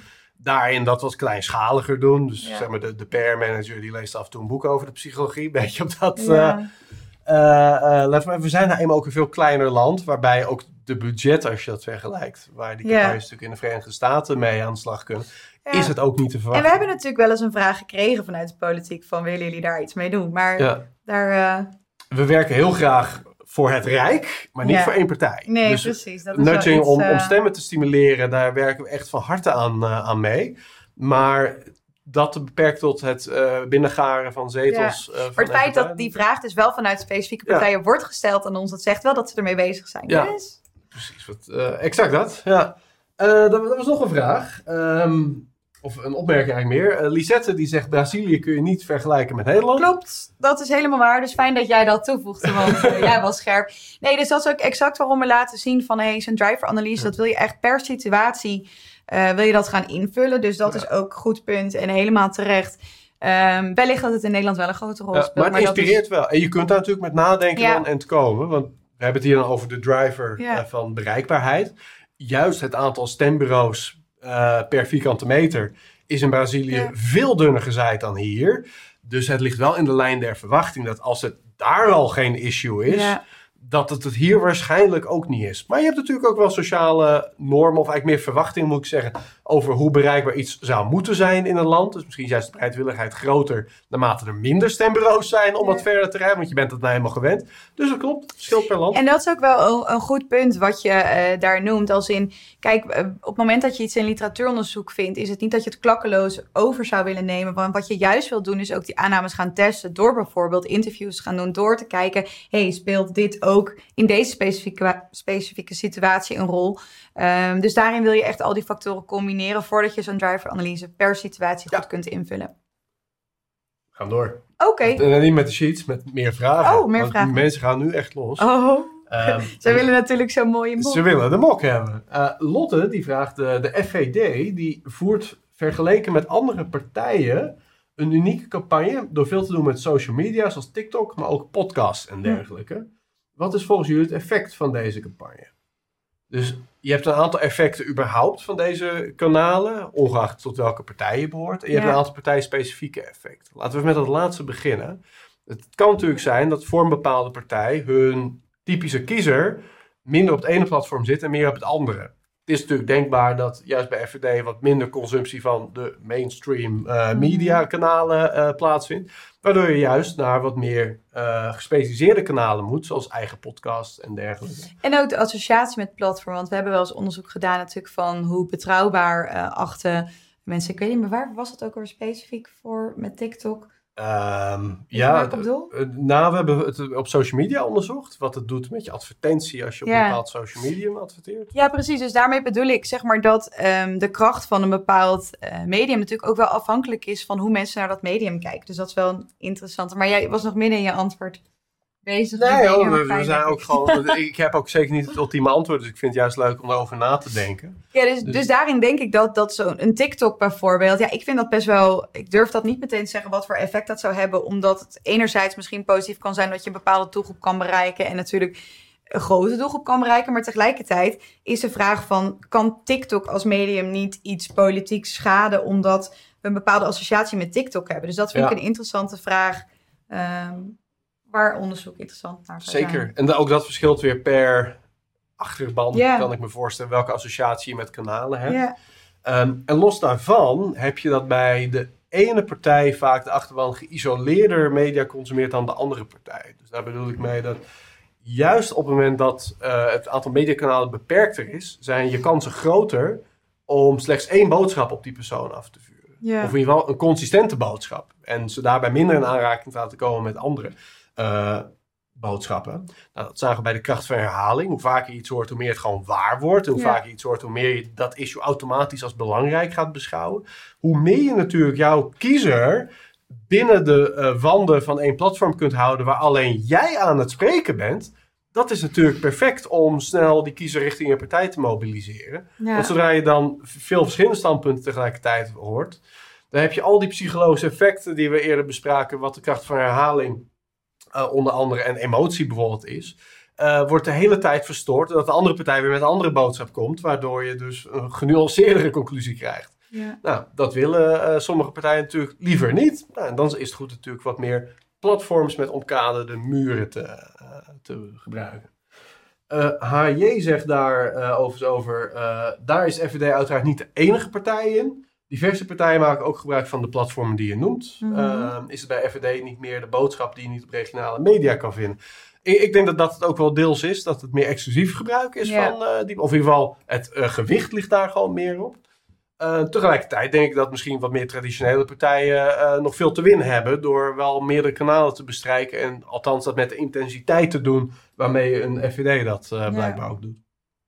daarin dat wat kleinschaliger doen. Dus Ja. zeg maar de, de P R-manager die leest af en toe een boek over de psychologie. Een beetje op dat... Ja. Uh, uh, uh, laten we, we zijn nou eenmaal ook een veel kleiner land, waarbij ook de budget, als je dat vergelijkt, waar die Ja. campagnes natuurlijk in de Verenigde Staten mee aan de slag kunnen, Ja. is het ook niet te En verwachten. we hebben natuurlijk wel eens een vraag gekregen vanuit de politiek van willen jullie daar iets mee doen? Maar Ja. daar... Uh, We werken heel graag voor het Rijk, maar niet Ja. voor één partij. nee, dus precies. Dat is wel nudging iets, om, uh, om stemmen te stimuleren, daar werken we echt van harte aan, uh, aan mee. Maar dat te beperkt tot het uh, binnengaren van zetels. Uh, van Maar het feit dat partijen. die vraag dus wel vanuit specifieke Ja. partijen wordt gesteld aan ons, dat zegt wel dat ze ermee bezig zijn. Ja. Dus, Precies, wat, uh, exact dat. Ja. Uh, dat, dat was nog een vraag. Um, of een opmerking eigenlijk meer. Uh, Lisette die zegt, Brazilië kun je niet vergelijken met Nederland. klopt, dat is helemaal waar. Dus fijn dat jij dat toevoegde, want uh, jij was scherp. Nee, dus dat is ook exact waarom we laten zien van hey, zo'n driver-analyse, dat wil je echt per situatie uh, wil je dat gaan invullen. Dus dat Ja. is ook een goed punt en helemaal terecht. Um, wellicht dat het in Nederland wel een grote rol Ja, speelt. maar het dat is- inspireert wel. En je kunt daar natuurlijk met nadenken Ja. dan en te komen. Want we hebben het hier dan over de driver Ja. uh, van bereikbaarheid. Juist het aantal stembureaus uh, per vierkante meter is in Brazilië Ja. veel dunner gezaaid dan hier. Dus het ligt wel in de lijn der verwachting dat als het daar al geen issue is, Ja. dat het het hier waarschijnlijk ook niet is. Maar je hebt natuurlijk ook wel sociale normen, of eigenlijk meer verwachtingen moet ik zeggen, over hoe bereikbaar iets zou moeten zijn in een land. Dus misschien is juist de bereidwilligheid groter naarmate er minder stembureaus zijn om Ja. wat verder te rijden, want je bent dat nou helemaal gewend. Dus dat klopt, het verschilt per land. En dat is ook wel een, een goed punt wat je uh, daar noemt. Als in, kijk, uh, op het moment dat je iets in literatuuronderzoek vindt, is het niet dat je het klakkeloos over zou willen nemen. Want wat je juist wilt doen, is ook die aannames gaan testen. Door bijvoorbeeld interviews te gaan doen. Door te kijken, hey, speelt dit ook in deze specifieke, specifieke situatie een rol? Um, dus daarin wil je echt al die factoren combineren voordat je zo'n driver-analyse per situatie Ja. goed kunt invullen. Gaan door. Oké. En niet met de sheets, met meer vragen. Oh, meer Want vragen. mensen gaan nu echt los. Oh, Ehm, ze willen natuurlijk zo'n mooie mok. Ze willen de mok hebben. Uh, Lotte, die vraagt, uh, de F V D, die voert vergeleken met andere partijen een unieke campagne door veel te doen met social media, zoals TikTok, maar ook podcasts en dergelijke. Wat is volgens jullie het effect van deze campagne? Dus je hebt een aantal effecten überhaupt van deze kanalen, ongeacht tot welke partij je behoort. En je Ja. hebt een aantal partijspecifieke effecten. Laten we met dat laatste beginnen. Het kan natuurlijk zijn dat voor een bepaalde partij hun typische kiezer minder op het ene platform zit en meer op het andere. Het is natuurlijk denkbaar dat juist bij F V D wat minder consumptie van de mainstream uh, media kanalen uh, plaatsvindt. Waardoor je juist naar wat meer uh, gespecialiseerde kanalen moet, zoals eigen podcasts en dergelijke. En ook de associatie met het platform. Want we hebben wel eens onderzoek gedaan natuurlijk van hoe betrouwbaar uh, achten mensen. Ik weet niet meer, waar was het ook weer specifiek voor met TikTok? Um, Weet je ja, waar ik op bedoel? uh, nou, we hebben het op social media onderzocht. Wat het doet met je advertentie als je op Ja. een bepaald social medium adverteert. Ja, precies. Dus daarmee bedoel ik zeg maar dat um, de kracht van een bepaald uh, medium natuurlijk ook wel afhankelijk is van hoe mensen naar dat medium kijken. Dus dat is wel een interessante. Maar jij was nog midden in je antwoord bezig. Nee, Ik ben hoor, heel we, fijn, we zijn denk ook ik. gewoon. Ik heb ook zeker niet het ultieme antwoord, dus ik vind het juist leuk om erover na te denken. Ja, dus, Dus- dus daarin denk ik dat, dat zo'n een TikTok bijvoorbeeld, ja, ik vind dat best wel, ik durf dat niet meteen te zeggen wat voor effect dat zou hebben, omdat het enerzijds misschien positief kan zijn dat je een bepaalde doelgroep kan bereiken en natuurlijk een grote doelgroep kan bereiken, maar tegelijkertijd is de vraag van, kan TikTok als medium niet iets politiek schaden, omdat we een bepaalde associatie met TikTok hebben? Dus dat vind Ja. ik een interessante vraag, um, waar onderzoek interessant naar zou zijn. Zeker. En da- ook dat verschilt weer per achterban, Ja. kan ik me voorstellen, welke associatie je met kanalen hebt. Ja, Um, en los daarvan heb je dat bij de ene partij vaak de achterban geïsoleerder media consumeert dan de andere partij. Dus daar bedoel ik mee dat juist op het moment dat uh, het aantal mediakanalen beperkter is, zijn je kansen groter om slechts één boodschap op die persoon af te vuren. ja. Of in ieder geval een consistente boodschap. En ze daarbij minder in aanraking te laten komen met andere uh, boodschappen. Nou, dat zagen we bij de kracht van herhaling. Hoe vaker je iets hoort, hoe meer het gewoon waar wordt. En hoe Ja. vaker je iets hoort, hoe meer je dat issue automatisch als belangrijk gaat beschouwen. Hoe meer je natuurlijk jouw kiezer binnen de uh, wanden van één platform kunt houden waar alleen jij aan het spreken bent. Dat is natuurlijk perfect om snel die kiezer richting je partij te mobiliseren. Ja. Want zodra je dan veel verschillende standpunten tegelijkertijd hoort, dan heb je al die psychologische effecten die we eerder bespraken, wat de kracht van herhaling uh, onder andere en emotie bijvoorbeeld is, uh, wordt de hele tijd verstoord, doordat de andere partij weer met een andere boodschap komt, waardoor je dus een genuanceerdere conclusie krijgt. Ja. Nou, dat willen uh, sommige partijen natuurlijk liever niet. Nou, en dan is het goed natuurlijk wat meer platforms met omkaderde muren te, uh, te gebruiken. Uh, H J zegt daar uh, overigens over, uh, daar is F V D uiteraard niet de enige partij in. Diverse partijen maken ook gebruik van de platformen die je noemt. Mm-hmm. Uh, is het bij F V D niet meer de boodschap die je niet op regionale media kan vinden? Ik, ik denk dat dat het ook wel deels is, dat het meer exclusief gebruik is yeah. van uh, die, of in ieder geval het uh, gewicht ligt daar gewoon meer op. Uh, tegelijkertijd denk ik dat misschien wat meer traditionele partijen uh, nog veel te winnen hebben door wel meerdere kanalen te bestrijken en althans dat met de intensiteit te doen waarmee een F V D dat uh, blijkbaar yeah. ook doet.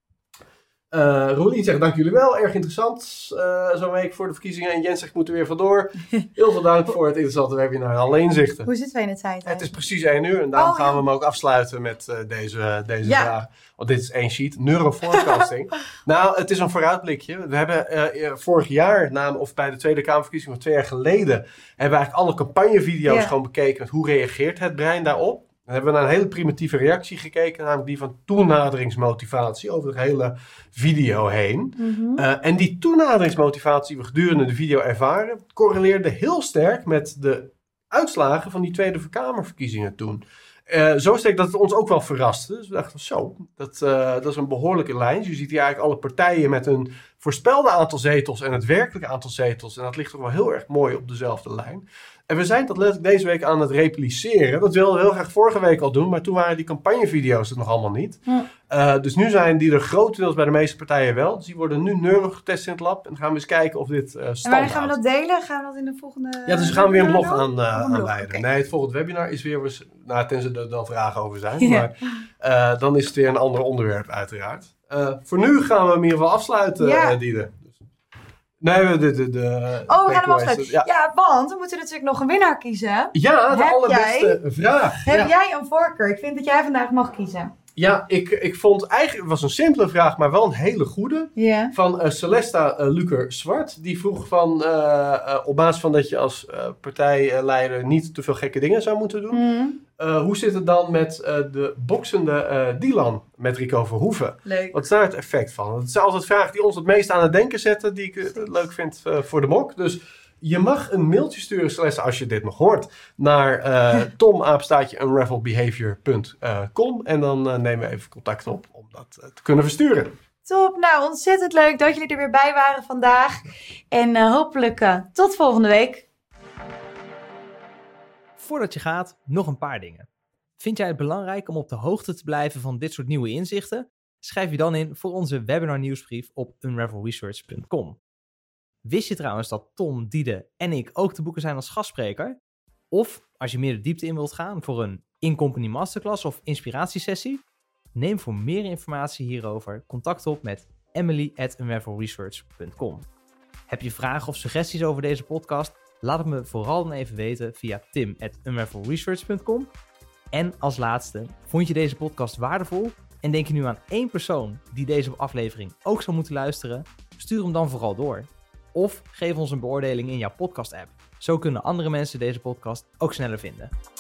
Uh, Rolien zegt, dank jullie wel. Erg interessant uh, zo'n week voor de verkiezingen. En Jens zegt, ik moet er weer vandoor. Heel veel dank voor het interessante webinar. Alle inzichten. Hoe zitten wij in de tijd? Het is precies één uur. En daarom oh, gaan ja. we hem ook afsluiten met uh, deze, deze ja. vraag. Want dit is één sheet. Neuroforecasting. Nou, het is een vooruitblikje. We hebben uh, vorig jaar, na, of bij de Tweede Kamerverkiezingen van twee jaar geleden, hebben we eigenlijk alle campagnevideo's ja. gewoon bekeken. Met hoe reageert het brein daarop. Dan hebben we naar een hele primitieve reactie gekeken, namelijk die van toenaderingsmotivatie over de hele video heen. Mm-hmm. Uh, en die toenaderingsmotivatie die we gedurende de video ervaren, correleerde heel sterk met de uitslagen van die Tweede Kamerverkiezingen toen. Uh, zo sterk dat het ons ook wel verraste. Dus we dachten, zo, dat, uh, dat is een behoorlijke lijn. Dus je ziet hier eigenlijk alle partijen met hun voorspelde aantal zetels en het werkelijke aantal zetels. En dat ligt toch wel heel erg mooi op dezelfde lijn. En we zijn dat letterlijk deze week aan het repliceren. Dat wilden we heel graag vorige week al doen, maar toen waren die campagnevideo's er nog allemaal niet. Ja. Uh, dus nu zijn die er grotendeels bij de meeste partijen wel. Dus die worden nu neuro getest in het lab. En dan gaan we eens kijken of dit uh, standaard. En wanneer gaan we dat delen? Gaan we dat in de volgende... Ja, dus we gaan weer een blog aan, uh, aanleiden. Okay. Nee, het volgende webinar is weer... Nou, tenzij er dan vragen over zijn. Ja. Maar uh, dan is het weer een ander onderwerp uiteraard. Uh, voor nu gaan we hem in ieder geval afsluiten, ja. uh, Diede. Nee, de, de, de oh, we gaan hem afsluiten. Ja. ja, want we moeten natuurlijk nog een winnaar kiezen. Ja, de heb allerbeste jij, vraag. Heb ja. jij een voorkeur? Ik vind dat jij vandaag mag kiezen. Ja, ik, ik vond eigenlijk, het was een simpele vraag, maar wel een hele goede. Yeah. Van uh, Celesta uh, Luker-Zwart. Die vroeg van, uh, uh, op basis van dat je als uh, partijleider niet te veel gekke dingen zou moeten doen. Mm. Uh, hoe zit het dan met uh, de boksende uh, Dylan met Rico Verhoeven? Leuk. Wat is daar het effect van? Dat zijn altijd vragen die ons het meest aan het denken zetten, die ik uh, leuk vind uh, voor de mok. Dus je mag een mailtje sturen, Celeste, als je dit nog hoort, naar uh, tom apenstaartje unravel behavior punt com en dan uh, nemen we even contact op om dat uh, te kunnen versturen. Top, nou ontzettend leuk dat jullie er weer bij waren vandaag en uh, hopelijk uh, tot volgende week. Voordat je gaat, nog een paar dingen. Vind jij het belangrijk om op de hoogte te blijven van dit soort nieuwe inzichten? Schrijf je dan in voor onze webinar nieuwsbrief op unravel research punt com. Wist je trouwens dat Tom, Diede en ik ook te boeken zijn als gastspreker? Of als je meer de diepte in wilt gaan voor een in-company masterclass of inspiratiesessie? Neem voor meer informatie hierover contact op met emily at unravel research punt com. Heb je vragen of suggesties over deze podcast? Laat het me vooral dan even weten via tim at unravel research punt com. En als laatste, vond je deze podcast waardevol en denk je nu aan één persoon die deze aflevering ook zou moeten luisteren? Stuur hem dan vooral door. Of geef ons een beoordeling in jouw podcast-app. Zo kunnen andere mensen deze podcast ook sneller vinden.